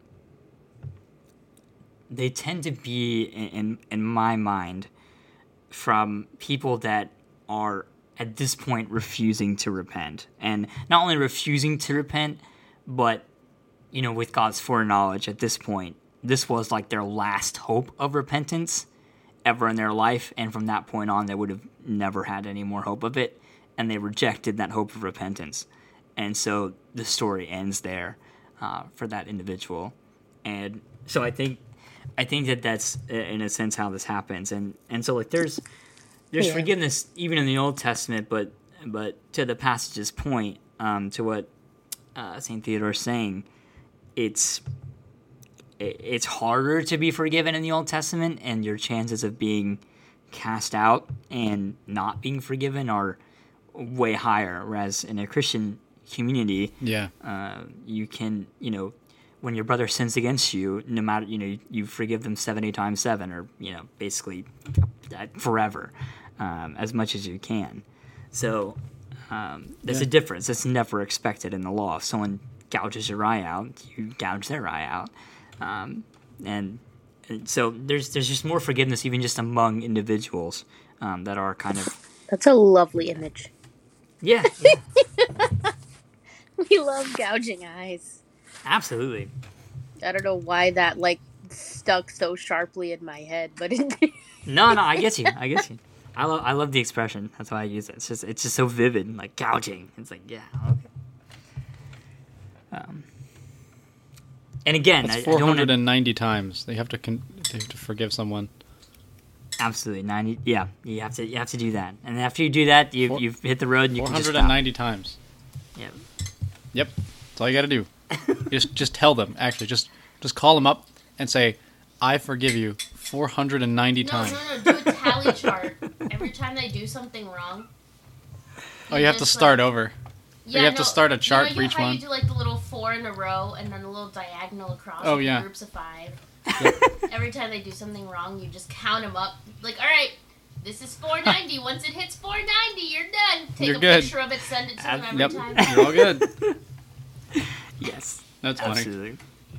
they tend to be in in my mind from people that are at this point refusing to repent, and not only refusing to repent, but you know, with God's foreknowledge at this point, this was like their last hope of repentance ever in their life, and from that point on, they would have never had any more hope of it, and they rejected that hope of repentance, and so the story ends there uh, for that individual, and so I think, I think that that's in a sense how this happens, and and so like there's there's yeah. forgiveness even in the Old Testament, but but to the passage's point, um, to what uh, Saint Theodore is saying, it's it's harder to be forgiven in the Old Testament, and your chances of being cast out and not being forgiven are way higher. Whereas in a Christian community, yeah, uh, you can, you know, when your brother sins against you, no matter, you know, you forgive them seventy times seven, or, you know, basically forever, um, as much as you can. So um, there's yeah. a difference. It's never expected in the law. If someone gouges your eye out, you gouge their eye out. Um, and, and so there's there's just more forgiveness even just among individuals um, that are kind of... That's a lovely image. Yeah. yeah. We love gouging eyes. Absolutely. I don't know why that, like, stuck so sharply in my head, but it No, no, I get you. I get you. I love I love the expression. That's why I use it. It's just it's just so vivid, like gouging. It's like, yeah, okay. Um, and again, That's I, four hundred I ninety times they have to con- they have to forgive someone. Absolutely, ninety. Yeah, you have to you have to do that, and after you do that, you you've hit the road and you can just stop. four hundred ninety times. Yep. Yep. That's all you got to do. just just tell them. Actually, just just call them up and say, "I forgive you four hundred ninety no, times." No, no, no. Do a tally chart. Every time they do something wrong. Oh, you have to start like, over. Yeah, you have no, to start a chart you know, for each how one. You do like the little four in a row and then the little diagonal across. Oh, with yeah. Groups of five. Yep. Every time they do something wrong, you just count them up. Like, all right, this is four ninety. Once it hits four ninety, you're done. Take You're a good. picture of it, send it to them every yep. time. You're all good. Yes. That's funny. Absolutely.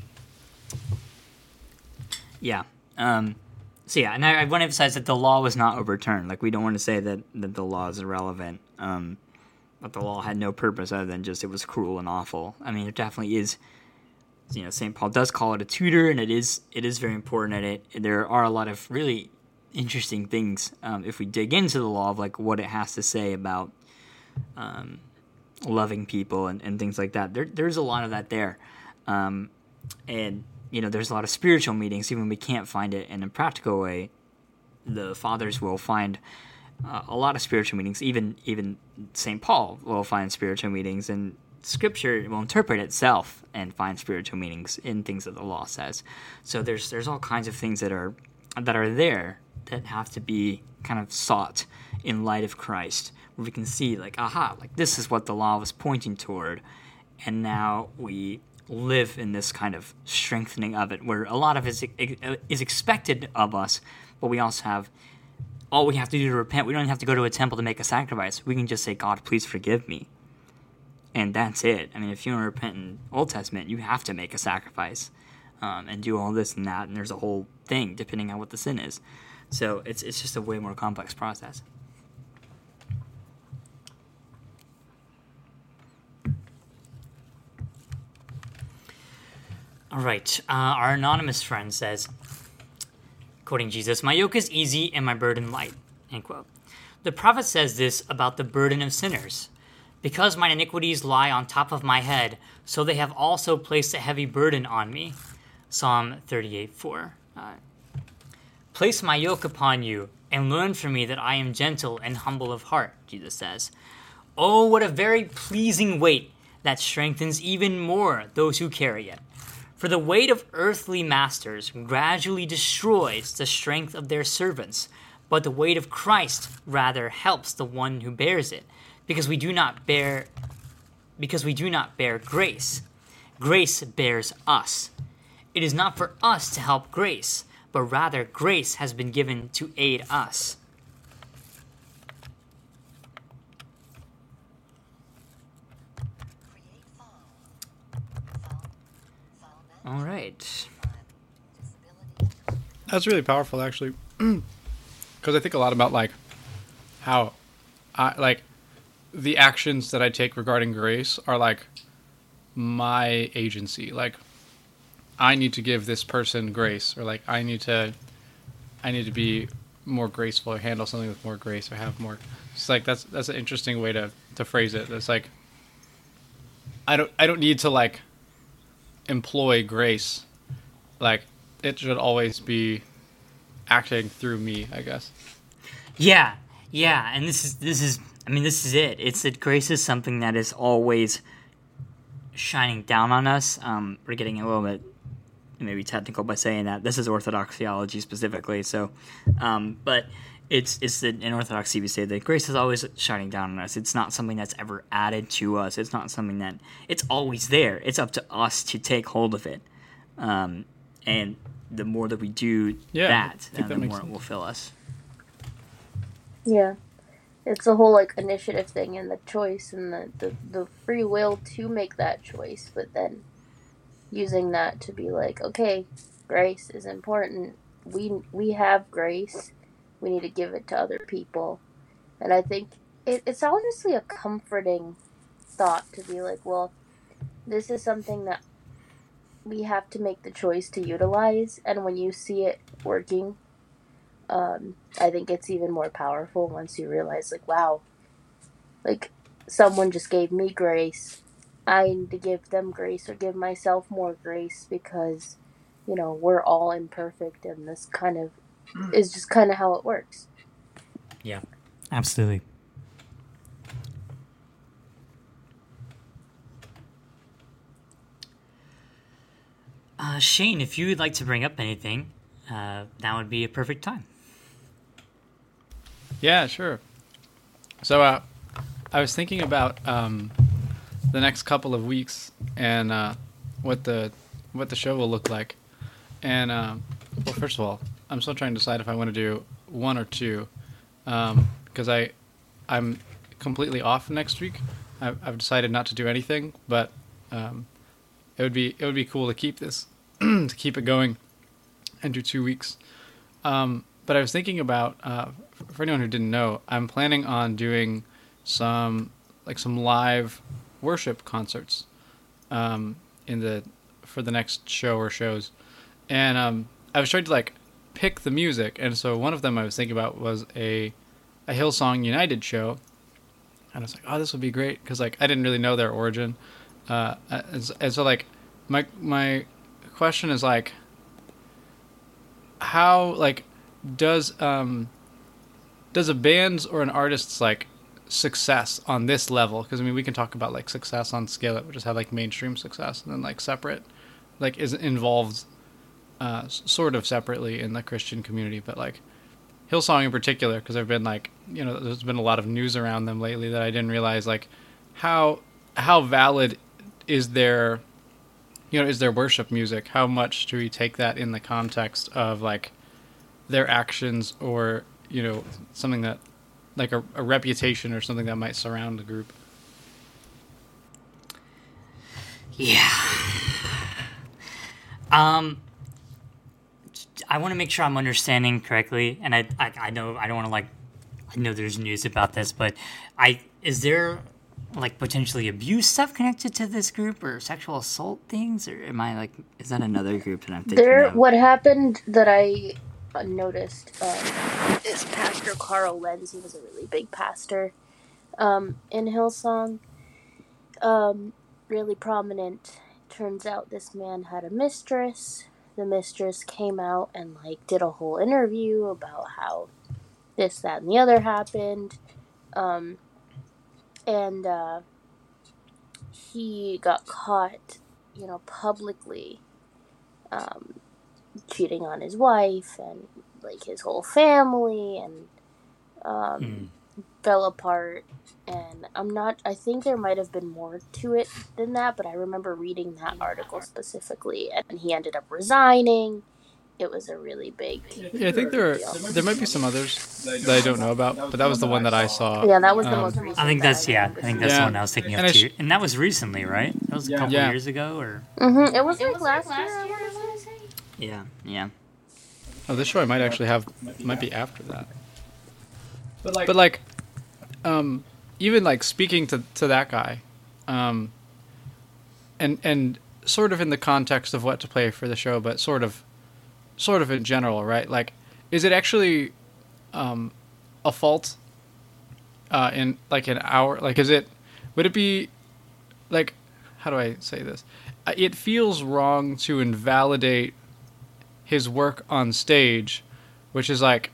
Yeah. Um, so yeah, and I, I want to emphasize that the law was not overturned. Like, we don't want to say that, that the law is irrelevant. Um, but the law had no purpose other than just it was cruel and awful. I mean, it definitely is. You know, Saint Paul does call it a tutor, and it is it is very important. And it there are a lot of really interesting things um, if we dig into the law of like what it has to say about um, loving people and, and things like that. There there's a lot of that there, um, and you know, there's a lot of spiritual meetings. Even when we can't find it in a practical way, the fathers will find uh, a lot of spiritual meetings. Even even Saint Paul will find spiritual meetings, and Scripture will interpret itself and find spiritual meanings in things that the law says. So there's there's all kinds of things that are that are there that have to be kind of sought in light of Christ, where we can see like, aha, like this is what the law was pointing toward, and now we live in this kind of strengthening of it, where a lot of it is, is expected of us, but we also have all we have to do to repent. We don't have to go to a temple to make a sacrifice. We can just say, God, please forgive me. And that's it. I mean, if you want to repent in Old Testament, you have to make a sacrifice um, and do all this and that, and there's a whole thing depending on what the sin is. So it's it's just a way more complex process. All right. Uh, our anonymous friend says, quoting Jesus, "My yoke is easy and my burden light." End quote. The prophet says this about the burden of sinners. "Because mine iniquities lie on top of my head, so they have also placed a heavy burden on me." Psalm thirty-eight four. Uh, "Place my yoke upon you and learn from me that I am gentle and humble of heart," Jesus says. "Oh, what a very pleasing weight that strengthens even more those who carry it. For the weight of earthly masters gradually destroys the strength of their servants, but the weight of Christ rather helps the one who bears it, because we do not bear because we do not bear grace. Grace bears us. It is not for us to help grace, but rather grace has been given to aid us." All right. That's really powerful, actually, because I think a lot about like how I like the actions that I take regarding grace are like my agency. Like, I need to give this person grace, or like I need to, I need to be more graceful, or handle something with more grace, or have more. It's like that's that's an interesting way to to phrase it. It's like I don't I don't need to like employ grace. Like, it should always be acting through me, I guess. Yeah, yeah, and this is this is I mean this is it. It's that grace is something that is always shining down on us. Um, we're getting a little bit maybe technical by saying that. This is Orthodox theology specifically. So, um, but it's it's that in Orthodoxy we say that grace is always shining down on us. It's not something that's ever added to us. It's not something that it's always there. It's up to us to take hold of it. Um, and the more that we do yeah, that, uh, that the more sense. it will fill us. Yeah. It's the whole like initiative thing and the choice and the, the, the free will to make that choice, but then using that to be like, okay, grace is important. We we have grace. We need to give it to other people. And I think it, it's honestly a comforting thought to be like, well, this is something that we have to make the choice to utilize. And when you see it working, um, I think it's even more powerful once you realize, like, wow, like, someone just gave me grace. I need to give them grace or give myself more grace because, you know, we're all imperfect and this kind of is just kind of how it works. Yeah, absolutely. Uh, Shane, if you would like to bring up anything, uh, that would be a perfect time. Yeah, sure. So uh, I was thinking about um, the next couple of weeks and uh, what the what the show will look like. And uh, well, first of all, I'm still trying to decide if I want to do one or two, um, because I I'm completely off next week. I've, I've decided not to do anything, but um, it would be it would be cool to keep this to keep it going and do two weeks. Um, but I was thinking about uh, for anyone who didn't know, I'm planning on doing some like some live worship concerts um, in the for the next show or shows, and um, I was trying to like pick the music, and so one of them I was thinking about was a a Hillsong United show, and I was like, oh, this would be great because like I didn't really know their origin, uh, and, so, and so like my my question is like, how like does um does a band's or an artist's like success on this level, because I mean we can talk about like success on scale it, which is have like mainstream success, and then like separate like is involved uh sort of separately in the Christian community, but like Hillsong in particular, because I've been like, you know, there's been a lot of news around them lately that I didn't realize like how how valid is their you know is their worship music, how much do we take that in the context of like their actions, or you know something that like a, a reputation or something that might surround the group. Yeah. Um, I want to make sure I'm understanding correctly, and I, I, I know I don't want to like, I know there's news about this, but I is there like potentially abuse stuff connected to this group or sexual assault things, or am I like is that another group that I'm thinking There, of? what happened that I uh, noticed um, is Pastor Carl Lenz. He was a really big pastor um, in Hillsong, um, really prominent. Turns out this man had a mistress. The mistress came out and like did a whole interview about how this, that, and the other happened, um, and uh, he got caught, you know, publicly. Um, cheating on his wife and like his whole family, and um, Mm. fell apart. And I'm not, I think there might have been more to it than that, but I remember reading that article specifically, and he ended up resigning. It was a really big Yeah, I think there are, there might be some others that I don't know about, but that was the one that I saw. Yeah, that was the Um, most recent. I think that that's yeah. I remember think seeing. that's the Yeah. one I was thinking And of I sh- too, and that was recently, right? That was a couple Yeah. years ago, or Mhm, it was It like was last like year. last I year, wanna I say. want to say. yeah, yeah. Oh, this show I might actually have might be after that. But like, um, even like speaking to to that guy, um, and and sort of in the context of what to play for the show, but sort of, sort of in general, right? Like, is it actually, um, a fault? Uh, in like an hour, like, is it? Would it be, like, how do I say this? Uh, It feels wrong to invalidate his work on stage, which is like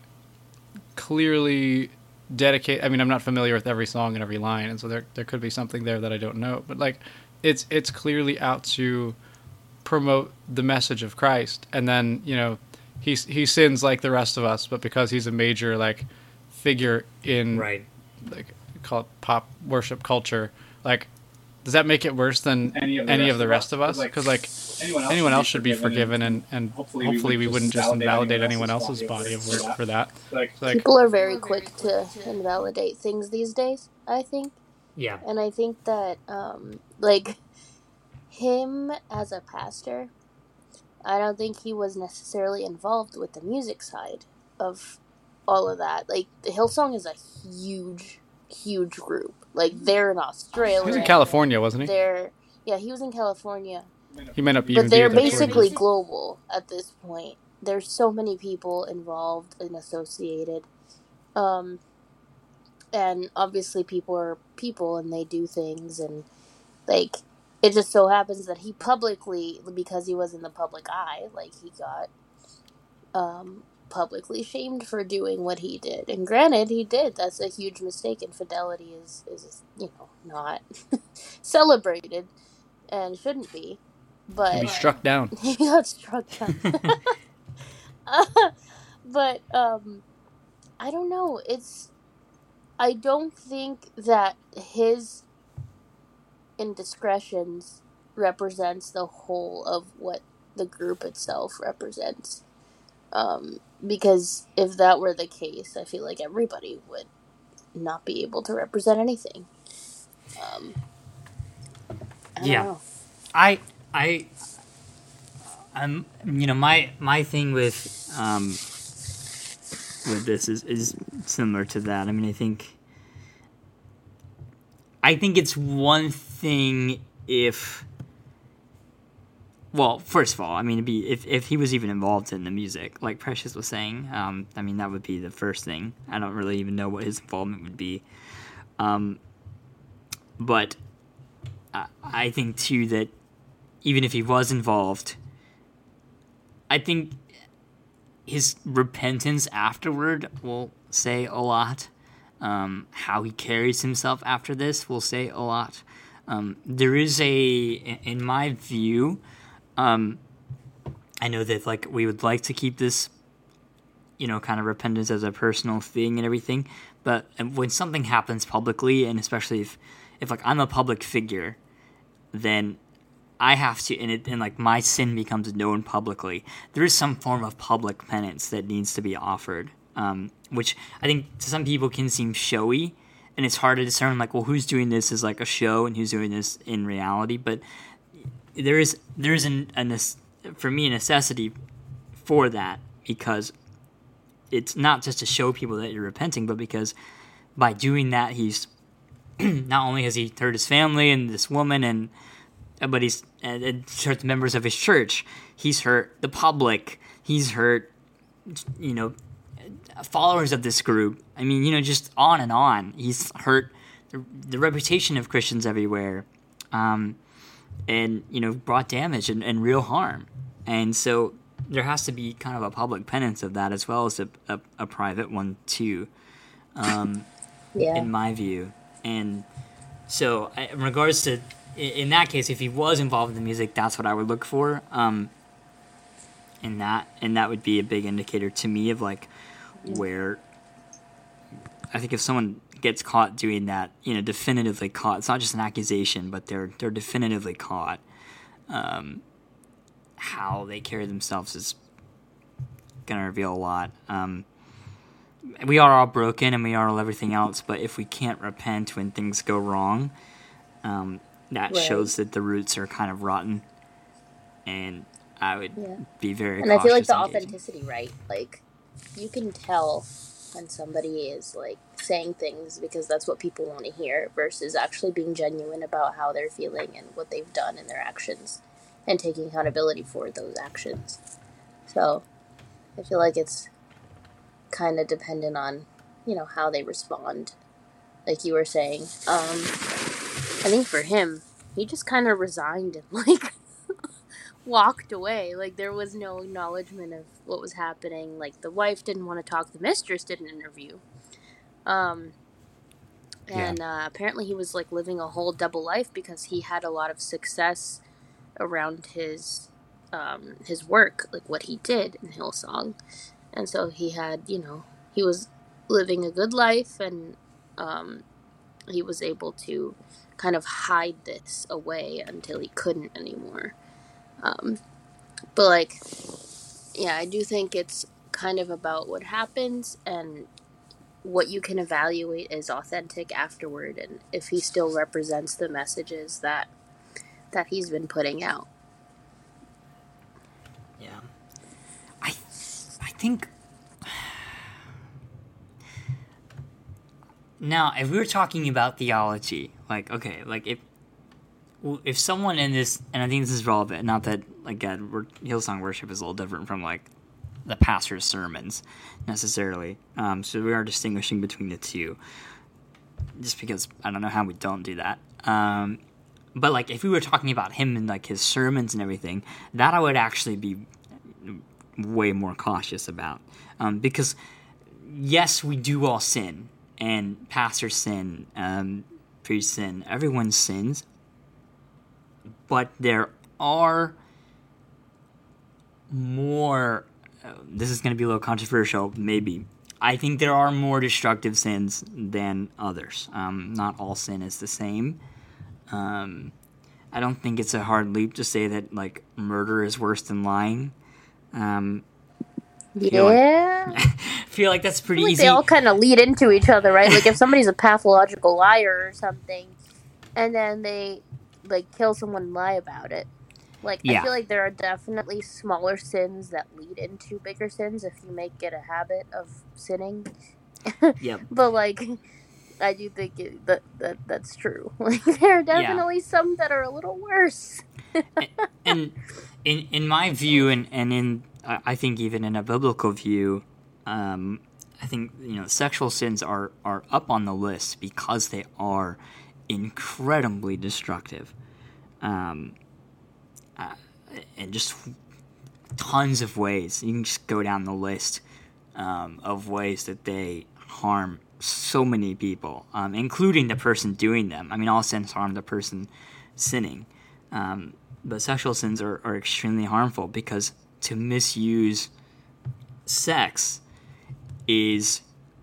clearly dedicate. I mean, I'm not familiar with every song and every line, and so there there could be something there that I don't know. But like, it's it's clearly out to promote the message of Christ, and then you know he he sins like the rest of us, but because he's a major like figure in Right. like call it pop worship culture, like. Does that make it worse than any of the rest of us? Because like anyone else should be forgiven, and, and hopefully we wouldn't just invalidate anyone else's body of work for that. Like, People are very quick to invalidate things these days, I think. Yeah. And I think that, um, like, him as a pastor, I don't think he was necessarily involved with the music side of all of that. Like, the Hillsong is a huge, huge group. Like, they're in Australia. he was in California, wasn't he? They're, yeah, he was in California. He might not even But they're be there for basically you. global at this point. There's so many people involved and associated. Um, and obviously people are people and they do things, and like it just so happens that he publicly, because he was in the public eye, like he got um, publicly shamed for doing what he did. And granted, he did. That's a huge mistake, and fidelity is, is you know, not celebrated and shouldn't be. But He'd be struck down. he got struck down. uh, but um, I don't know. It's I don't think that his indiscretions represents the whole of what the group itself represents. Um, because if that were the case, I feel like everybody would not be able to represent anything. Um, I don't Yeah. know. I I I'm you know my my thing with um with this is is similar to that. I mean, I think I think it's one thing if well, first of all, I mean, it'd be if if he was even involved in the music, like Precious was saying. Um, I mean, that would be the first thing. I don't really even know what his involvement would be. Um, but I, I think too that even if he was involved, I think his repentance afterward will say a lot. Um, how he carries himself after this will say a lot. Um, there is a, in my view, um, I know that like we would like to keep this, you know, kind of repentance as a personal thing and everything, but when something happens publicly, and especially if, if like I'm a public figure, then I have to, and, it, and like my sin becomes known publicly. There is some form of public penance that needs to be offered, um, which I think to some people can seem showy, and it's hard to discern like, well, who's doing this as like a show and who's doing this in reality. But there is there is an, a for me a necessity for that, because it's not just to show people that you're repenting, but because by doing that he's not only has he hurt his family and this woman, and but he's and, and hurt the members of his church. He's hurt the public. He's hurt, you know, followers of this group. I mean, you know, just on and on. He's hurt the, the reputation of Christians everywhere, um, and, you know, brought damage and, and real harm. And so there has to be kind of a public penance of that, as well as a, a, a private one too, um, Yeah. in my view. And so I- in regards to, i- in that case, if he was involved in the music, that's what I would look for. Um, and that and that would be a big indicator to me of like where I think if someone gets caught doing that, you know, definitively caught, it's not just an accusation, but they're they're definitively caught. Um, how they carry themselves is gonna reveal a lot. Um, we are all broken and we are all everything else, but if we can't repent when things go wrong, um, that Right. shows that the roots are kind of rotten. And I would Yeah. be very And I feel like cautious the engaging. authenticity, right? Like, you can tell when somebody is, like, saying things because that's what people want to hear versus actually being genuine about how they're feeling and what they've done in their actions and taking accountability for those actions. So, I feel like it's kind of dependent on, you know, how they respond. Like you were saying. Um, I think for him, he just kind of resigned and, like, walked away. Like, there was no acknowledgement of what was happening. Like, the wife didn't want to talk. The mistress did an interview. Um, and uh, apparently he was, like, living a whole double life because he had a lot of success around his um, his work, like what he did in Hillsong. And so he had, you know, he was living a good life, and um, he was able to kind of hide this away until he couldn't anymore. Um, but, like, yeah, I do think it's kind of about what happens and what you can evaluate as authentic afterward, and if he still represents the messages that that he's been putting out. Yeah. I I think now if we were talking about theology, like okay, like if if someone in this, and I think this is relevant, not that again, we're, Hillsong worship is a little different from like the pastor's sermons necessarily. Um, so we are distinguishing between the two, just because I don't know how we don't do that. Um, but like if we were talking about him and like his sermons and everything, that I would actually be way more cautious about, um, because yes, we do all sin, and pastors sin, um, priests sin, everyone sins. But there are more, uh, this is going to be a little controversial, maybe. I think there are more destructive sins than others. Um, not all sin is the same. Um, I don't think it's a hard leap to say that, like, murder is worse than lying. Um, feel like- Yeah. I feel like that's pretty Like easy. they all kind of lead into each other, right? Like if somebody's a pathological liar or something, and then they like kill someone and lie about it. Like Yeah. I feel like there are definitely smaller sins that lead into bigger sins if you make it a habit of sinning. Yep. But like, I do think it, that that that's true. Like there are definitely some that are a little worse. And in in my view, and, and in I I think even in a biblical view, um, I think you know sexual sins are are up on the list because they are incredibly destructive, um, uh, in just tons of ways. You can just go down the list um, of ways that they harm so many people, um, including the person doing them. I mean, all sins harm the person sinning. Um, but sexual sins are, are extremely harmful because to misuse sex is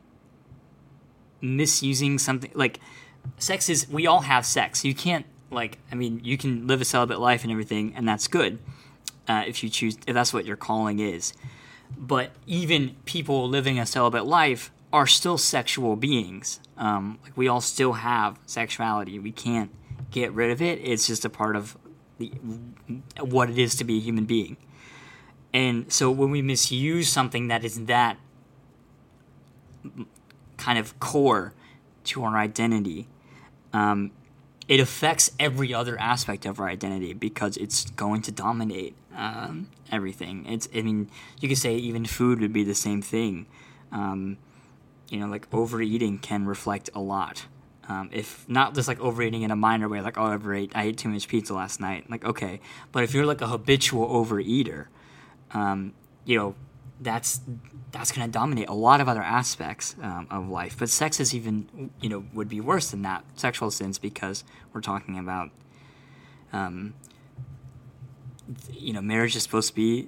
misusing something. Like, sex is, we all have sex. You can't, like, I mean, you can live a celibate life and everything, and that's good uh, if you choose, if that's what your calling is. But even people living a celibate life are still sexual beings. Um, like, we all still have sexuality. We can't get rid of it. It's just a part of the, what it is to be a human being. And so when we misuse something that is that kind of core to our identity, um, it affects every other aspect of our identity because it's going to dominate um, everything. It's, I mean, you could say even food would be the same thing. Um, you know, like overeating can reflect a lot. Um, if not just like overeating in a minor way, like, oh, I overate, I ate too much pizza last night. Like, okay. But if you're like a habitual overeater, um, you know, that's that's going to dominate a lot of other aspects um, of life. But sex is even, you know, would be worse than that, sexual sins, because we're talking about, um, you know, marriage is supposed to be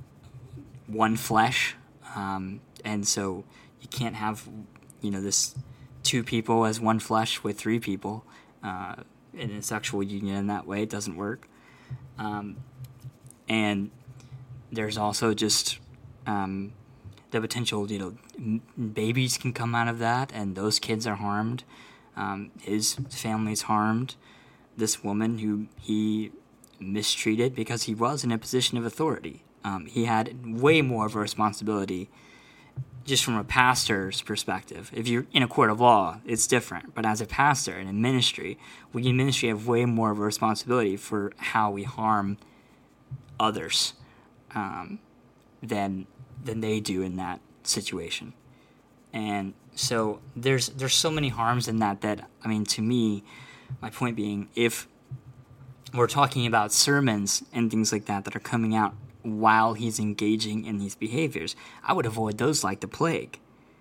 one flesh. Um, and so you can't have, you know, this two people as one flesh with three people uh, in a sexual union in that way. It doesn't work. Um, and there's also just um, the potential, you know, m- babies can come out of that, and those kids are harmed. Um, his family's harmed. This woman who he mistreated because he was in a position of authority. Um, he had way more of a responsibility just from a pastor's perspective. If you're in a court of law, it's different. But as a pastor in a ministry, we in ministry have way more of a responsibility for how we harm others um, than than they do in that situation. And so there's there's so many harms in that that, I mean, to me, my point being, if we're talking about sermons and things like that that are coming out while he's engaging in these behaviors, I would avoid those like the plague.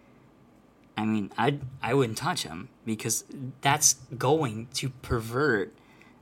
I mean, I I wouldn't touch him because that's going to pervert.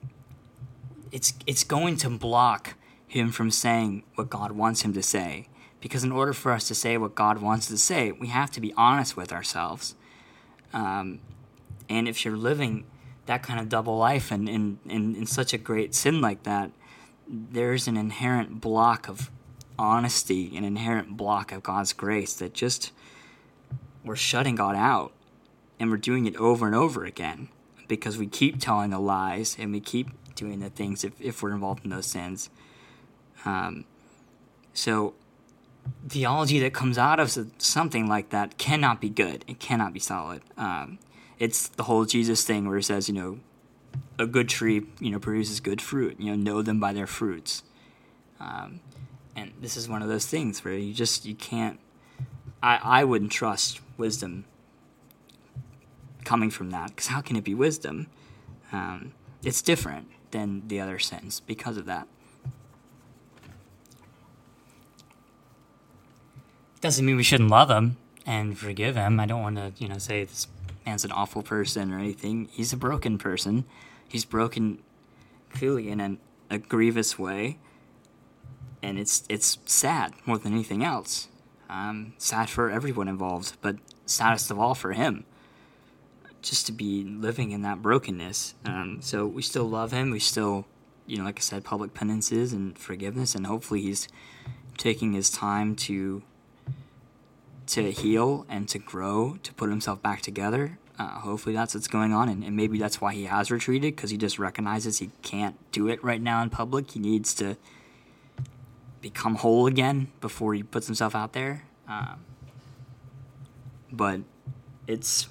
It's it's going to block him from saying what God wants him to say. Because in order for us to say what God wants us to say, we have to be honest with ourselves. Um, and if you're living that kind of double life and in, in, in such a great sin like that, there's an inherent block of honesty, an inherent block of God's grace that just, we're shutting God out. And we're doing it over and over again because we keep telling the lies and we keep doing the things if, if we're involved in those sins. Um, so theology that comes out of something like that cannot be good. It cannot be solid. Um, it's the whole Jesus thing where it says, you know, a good tree, you know, produces good fruit. You know, know them by their fruits. Um, and this is one of those things where you just, you can't, I, I wouldn't trust wisdom coming from that, because how can it be wisdom? Um, it's different than the other sins because of that. Doesn't mean we shouldn't love him and forgive him. I don't want to, you know, say this man's an awful person or anything. He's a broken person. He's broken clearly in an, a grievous way, and it's it's sad more than anything else. Um, sad for everyone involved, but saddest of all for him, just to be living in that brokenness. Um, so we still love him. We still, you know, like I said, public penances and forgiveness, and hopefully he's taking his time to to heal and to grow, to put himself back together. Uh, hopefully that's what's going on, and, and maybe that's why he has retreated, because he just recognizes he can't do it right now in public. He needs to become whole again before he puts himself out there. Um, but it's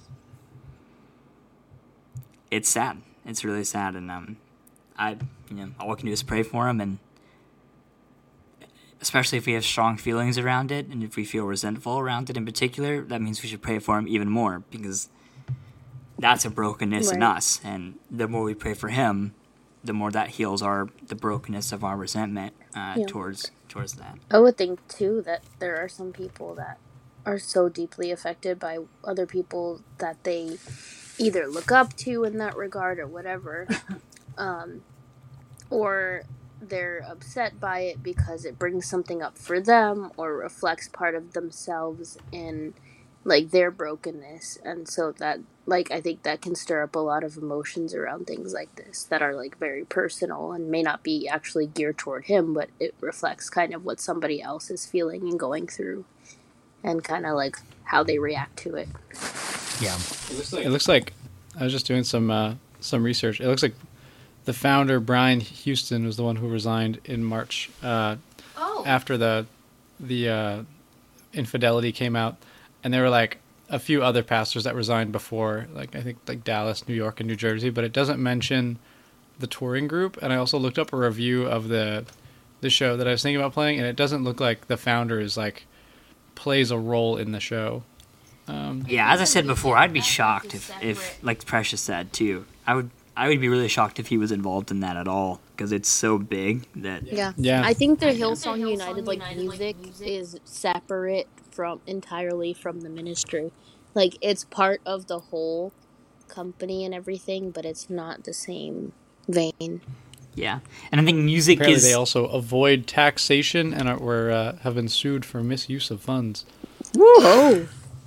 it's sad. It's really sad, and um, I, you know, all I can do is pray for him, and especially if we have strong feelings around it, and if we feel resentful around it in particular, that means we should pray for him even more, because that's a brokenness Right. in us, and the more we pray for him, the more that heals our the brokenness of our resentment uh, Yeah. towards towards that. I would think too that there are some people that are so deeply affected by other people that they either look up to in that regard or whatever, um, or they're upset by it because it brings something up for them or reflects part of themselves in like their brokenness, and so that, like, I think that can stir up a lot of emotions around things like this that are like very personal and may not be actually geared toward him, but it reflects kind of what somebody else is feeling and going through, and kind of like how they react to it. Yeah. It looks like, it looks like I was just doing some uh, some research. It looks like the founder, Brian Houston, was the one who resigned in March uh, Oh. after the the uh, infidelity came out, and they were like, a few other pastors that resigned before, like I think like Dallas, New York, and New Jersey, but it doesn't mention the touring group. And I also looked up a review of the the show that I was thinking about playing, and it doesn't look like the founder is like plays a role in the show. Um, Yeah, as I said before, I'd be shocked if, if like Precious said too. I would I would be really shocked if he was involved in that at all because it's so big that Yeah. Yeah. I think the I think the Hillsong Hillsong United like United, like, music music- is separate from entirely from the ministry. Like it's part of the whole company and everything, but it's not the same vein. yeah. And I think music apparently, is they also avoid taxation and are, were uh, have been sued for misuse of funds. Oh.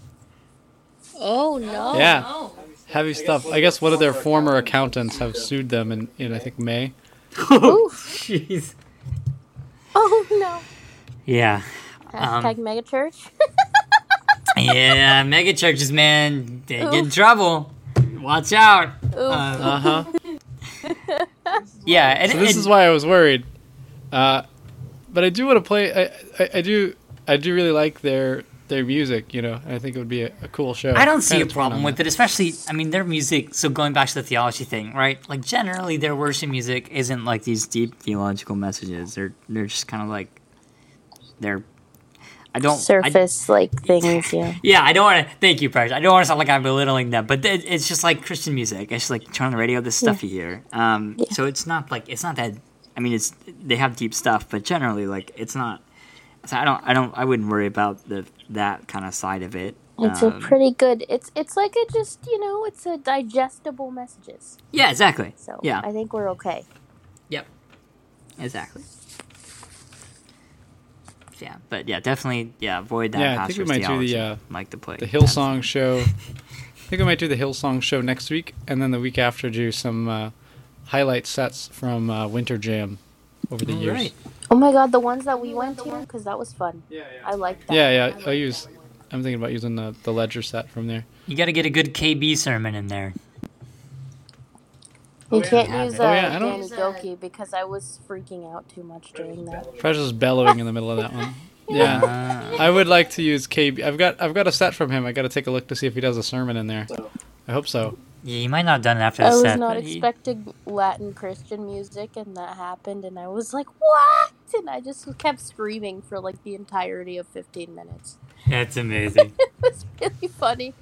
Oh no. Yeah. Oh. Heavy stuff. I guess one of their former accountants have sued them in, in I think May. Oof. Jeez. Oh no. Yeah. Hashtag megachurch. Yeah, mega churches, man, they get in trouble. Watch out. Oof. Uh, Uh huh. yeah, and, So this and- is why I was worried. Uh, but I do want to play. I, I, I do. I do really like their their music. You know, and I think it would be a, a cool show. I don't see a Kinda torn problem on with that. it, especially, I mean, their music, so going back to the theology thing, right? Like, generally, their worship music isn't like these deep theological messages. They're they're just kind of like, they're, I don't... I, Surface like things, yeah. yeah, I don't want to, thank you, Precious. I don't want to sound like I'm belittling them, but it, it's just like Christian music. It's just like, turn on the radio, this stuff you hear. Um, Yeah. So it's not like, it's not that, I mean, it's, they have deep stuff, but generally, like, it's not, so I don't, I don't, I wouldn't worry about the that kind of side of it. It's a Um, pretty good. It's it's like a just you know it's a digestible messages. Yeah, exactly. So Yeah. I think we're okay. Yep. Exactly. Yeah, but yeah, definitely, yeah, avoid that. Yeah, I think we pastor's might do the, theology, uh, like to play The Hillsong show. I think I might do the Hillsong show next week, and then the week after do some uh, highlight sets from uh, Winter Jam over the All years. right. Oh my god, the ones that we went to because that was fun. Yeah, I like that. yeah, yeah. I'll use. I'm thinking about using the the Ledger set from there. You got to get a good K B sermon in there. You can't Yeah. use Oh, uh, yeah, I don't- Danny Goki because I was freaking out too much during that. Precious bellowing in the middle of that one. Yeah, Uh, I would like to use K B. I've got I've got a set from him. I got to take a look to see if he does a sermon in there. I hope so. yeah, you might not have done it after the I was set. not but he- expecting Latin Christian music, and that happened, and I was like, "What?" And I just kept screaming for like the entirety of fifteen minutes. That's amazing. It was really funny.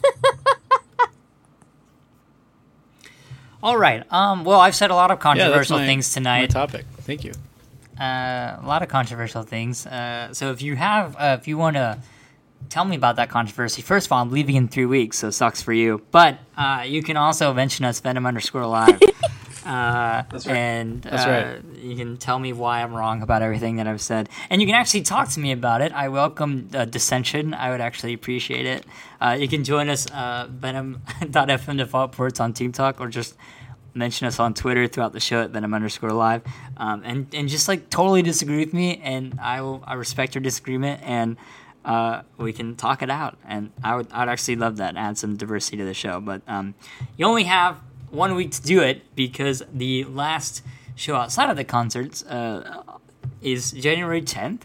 All right. Um. Well, I've said a lot of Yeah, that's controversial my- things My tonight. topic. Thank you. Uh, a lot of controversial things. Uh, so if you have, uh, if you want to tell me about that controversy, first of all, I'm leaving in three weeks, so sucks for you. But uh, you can also mention us Venom underscore live. Uh, right. And That's uh, right. you can tell me why I'm wrong about everything that I've said. And you can actually talk to me about it. I welcome uh, dissension. I would actually appreciate it. Uh, you can join us, uh, venom dot f m default ports on Team Talk, or just mention us on Twitter throughout the show at Venom underscore live. Um, and, and just like totally disagree with me, and I will I respect your disagreement, and uh, we can talk it out. And I would I'd actually love that, add some diversity to the show. But um, you only have one week to do it because the last show outside of the concerts uh, is January tenth.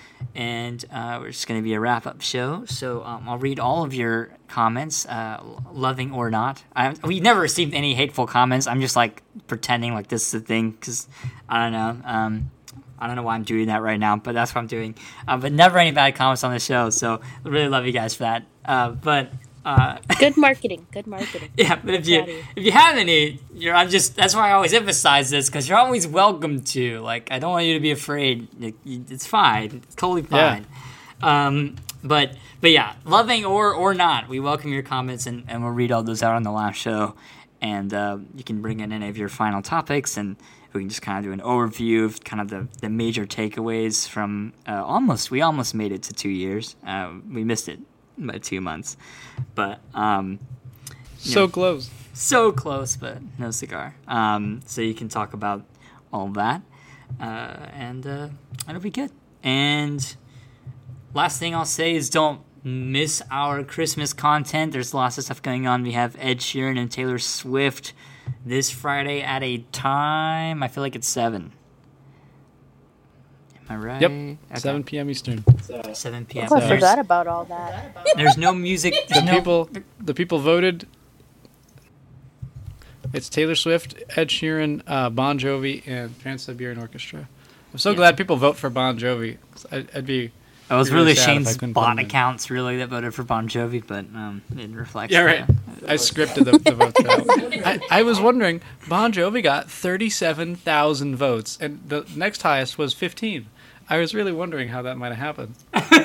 And uh, we're just going to be a wrap-up show. So um, I'll read all of your comments, uh, loving or not. I, we never received any hateful comments. I'm just like pretending like this is a thing because I don't know. Um, I don't know why I'm doing that right now, but that's what I'm doing. Uh, but never any bad comments on the show. So I really love you guys for that. Uh, but uh, Good marketing. Good marketing. yeah, but if you Proud of you. if you have any, you're I'm just that's why I always emphasize this because you're always welcome to. Like I don't want you to be afraid. Like, you- It's fine. It's totally Yeah. fine. Um, but but yeah, loving or or not, we welcome your comments and, and we'll read all those out on the last show. And uh, you can bring in any of your final topics, and we can just kind of do an overview of kind of the, the major takeaways from uh, almost we almost made it to two years. Uh, we missed it by two months, but. Um, So Yeah. close. so close, but no cigar. Um, so you can talk about all that, uh, and uh, it'll be good. And last thing I'll say is don't miss our Christmas content. There's lots of stuff going on. We have Ed Sheeran and Taylor Swift this Friday at a time. I feel like it's seven. It Am I right? Yep. Okay. seven p.m. Eastern. seven p.m. Oh, I So- forgot about all that. There's no music. The There's no, people, the people voted. It's Taylor Swift, Ed Sheeran, uh, Bon Jovi, and Trans-Siberian Orchestra. I'm so Yeah. glad people vote for Bon Jovi. I'd, I'd be. I was really really sad if I ashamed couldn't put bot him in. accounts really that voted for Bon Jovi, but um, it reflects. Yeah, right. the- I scripted the, the votes. For that. I, I was wondering, Bon Jovi got thirty-seven thousand votes, and the next highest was fifteen. I was really wondering how that might have happened.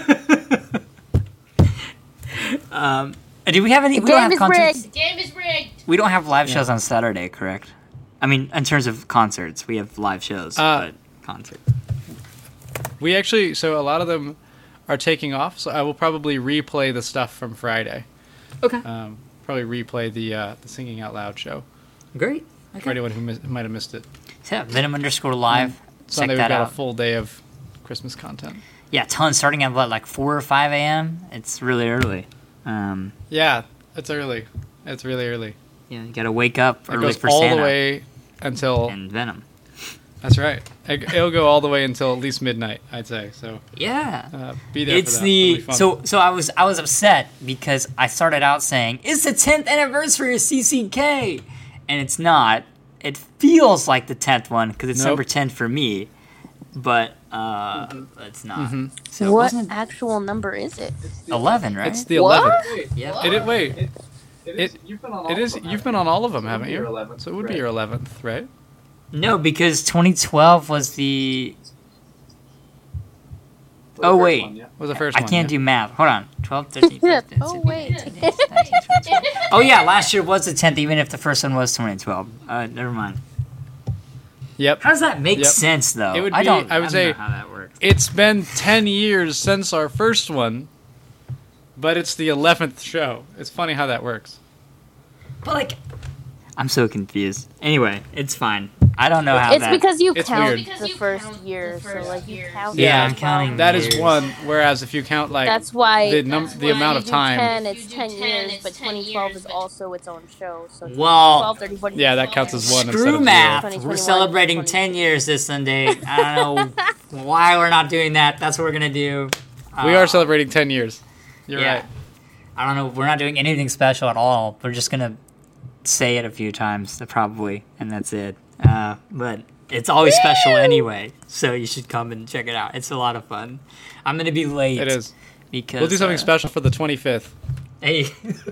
Um, do we have any? The We don't game have is concerts. rigged. Game is rigged. We don't have live Yeah. shows on Saturday, correct? I mean, in terms of concerts, we have live shows, Uh, but concert. We actually, so a lot of them are taking off, so I will probably replay the stuff from Friday. Okay. Um, probably replay the uh, the Singing Out Loud show Great. for anyone who, mis- who might have missed it. So, yeah, Venom underscore live. Check Sunday we've that got out. a full day of Christmas content. Yeah, tons starting at what, like four or five a.m. It's really early. Um, Yeah, it's early. It's really early. yeah, you gotta wake up It early goes for all Santa the way until. and Venom. That's right. It- It'll go all the way until at least midnight, I'd say. So Yeah. uh, be there. It's for that. It'll be the fun. so so I was I was upset because I started out saying it's the tenth anniversary of C C K, and it's not. It feels like the tenth one because it's Nope. number ten for me, but uh, it's not. Mhm. So it What wasn't actual number is it? eleven, right? It's the What? eleventh. yeah. It, it, wait, It, it is. It- you've been on all it is. of them, You've been on all of them, So it haven't would be your you? eleventh, So it would be right. your eleventh, right? No, because twenty twelve was the. For the Oh, first wait. one, yeah. Was the first I one? can't yeah. do math. Hold on. twelve, thirteen, fourteen, Oh, fifteen, wait. sixteen, seventeen, eighteen, twenty. Oh, yeah, last year was the tenth, even if the first one was twenty twelve. Uh, never mind. Yep. How does that make Yep. sense, though? It would I be- don't, I would don't say- know how that works. It's been ten years since our first one, but it's the eleventh show. It's funny how that works. But, like, I'm so confused. Anyway, it's fine. I don't know how It's that... because you It's count weird. Because the you first count the year, first so like you years. count. Yeah, it I'm as counting well. That is Years. one. Whereas if you count like That's why the num- That's the why amount you of do time, ten, You it's do ten ten, years, it's but ten twenty twelve years, is but- also its own show. So Well- twelve, thirteen, fourteen, yeah, that fifteen, counts as one. instead Screw of math. twenty, We're twenty-one, celebrating twenty. ten years this Sunday. I don't know why we're not doing that. That's what we're going to do. Zero. We Uh, are celebrating ten years. You're yeah. right. I don't know. We're not doing anything special at all. We're just going to say it a few times, probably, and that's it. Uh, but it's always special anyway, so you should come and check it out. It's a lot of fun. I'm going to be late. It is. Because, We'll do something uh, special for the twenty-fifth. Hey.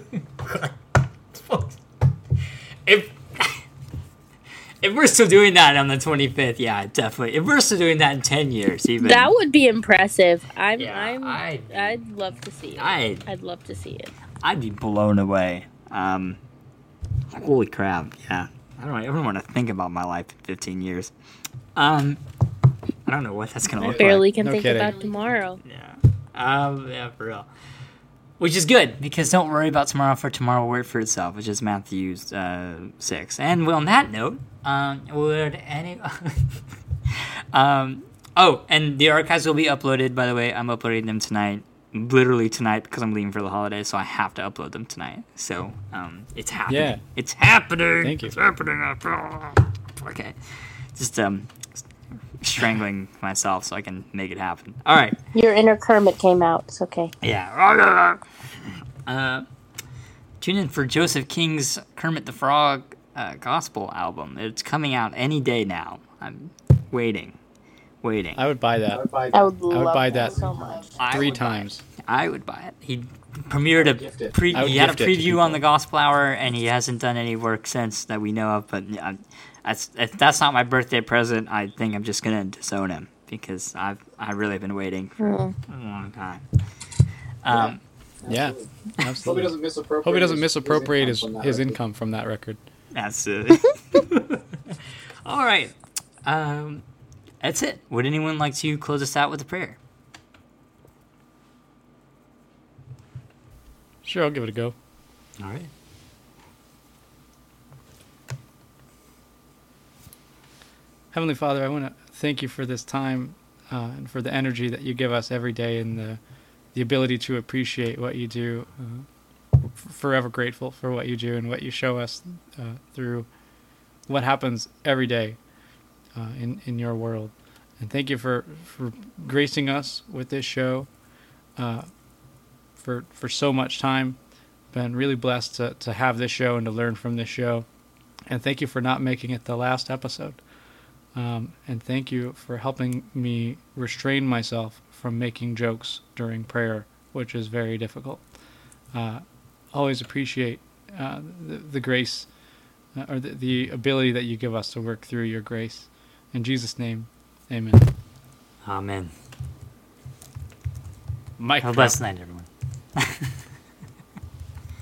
if if we're still doing that on the twenty-fifth, yeah, definitely. If we're still doing that in ten years, even That would be impressive. I'm. Yeah, I'm. I'd I'd, be- love to see it. I I'd love to see it. I'd be blown away. Um, holy crap! Yeah, I don't ever want to think about my life in fifteen years. Um, I don't know what that's gonna look Barely like. can No think kidding. about tomorrow. Yeah. Um. Yeah, for real. Which is good because don't worry about tomorrow, for tomorrow will work for itself, which is Matthew uh, six. And well, on that note, um, would any? um. Oh, and the archives will be uploaded. By the way, I'm uploading them tonight. Literally tonight because I'm leaving for the holidays, so I have to upload them tonight. So um, it's happening. Yeah. It's happening. Thank you. It's happening. Okay. Just um, strangling myself so I can make it happen. All right. Your inner Kermit came out. It's okay. Yeah. Uh, tune in for Joseph King's Kermit the Frog uh, gospel album. It's coming out any day now. I'm waiting, waiting. I would buy I that would buy I that. would love buy that that. so much. I three would buy times. it. I would buy it. He premiered Gift a it. pre. I would He had a gift it to preview on people. the Gospel Hour, and he hasn't done any work since that we know of. But yeah, that's if that's not my birthday present, I think I'm just gonna disown him because I've I really been waiting for Mm. a long time. Um, Yeah, Hope absolutely. he doesn't misappropriate. Hope he doesn't his- misappropriate his, from that his record. income from that record. That's it. All right. Um, that's it. Would anyone like to close us out with a prayer? Sure, I'll give it a go. All right. Heavenly Father, I want to thank you for this time uh, and for the energy that you give us every day and the the ability to appreciate what you do. Uh, we're forever grateful for what you do and what you show us uh, through what happens every day uh, in in your world. And thank you for, for gracing us with this show uh, for for so much time. Been really blessed to, to have this show and to learn from this show. And thank you for not making it the last episode. Um, and thank you for helping me restrain myself from making jokes during prayer, which is very difficult. Uh, always appreciate uh, the, the grace uh, or the, the ability that you give us to work through your grace. In Jesus' name, amen. Amen. Mike, Have a blessed night, everyone.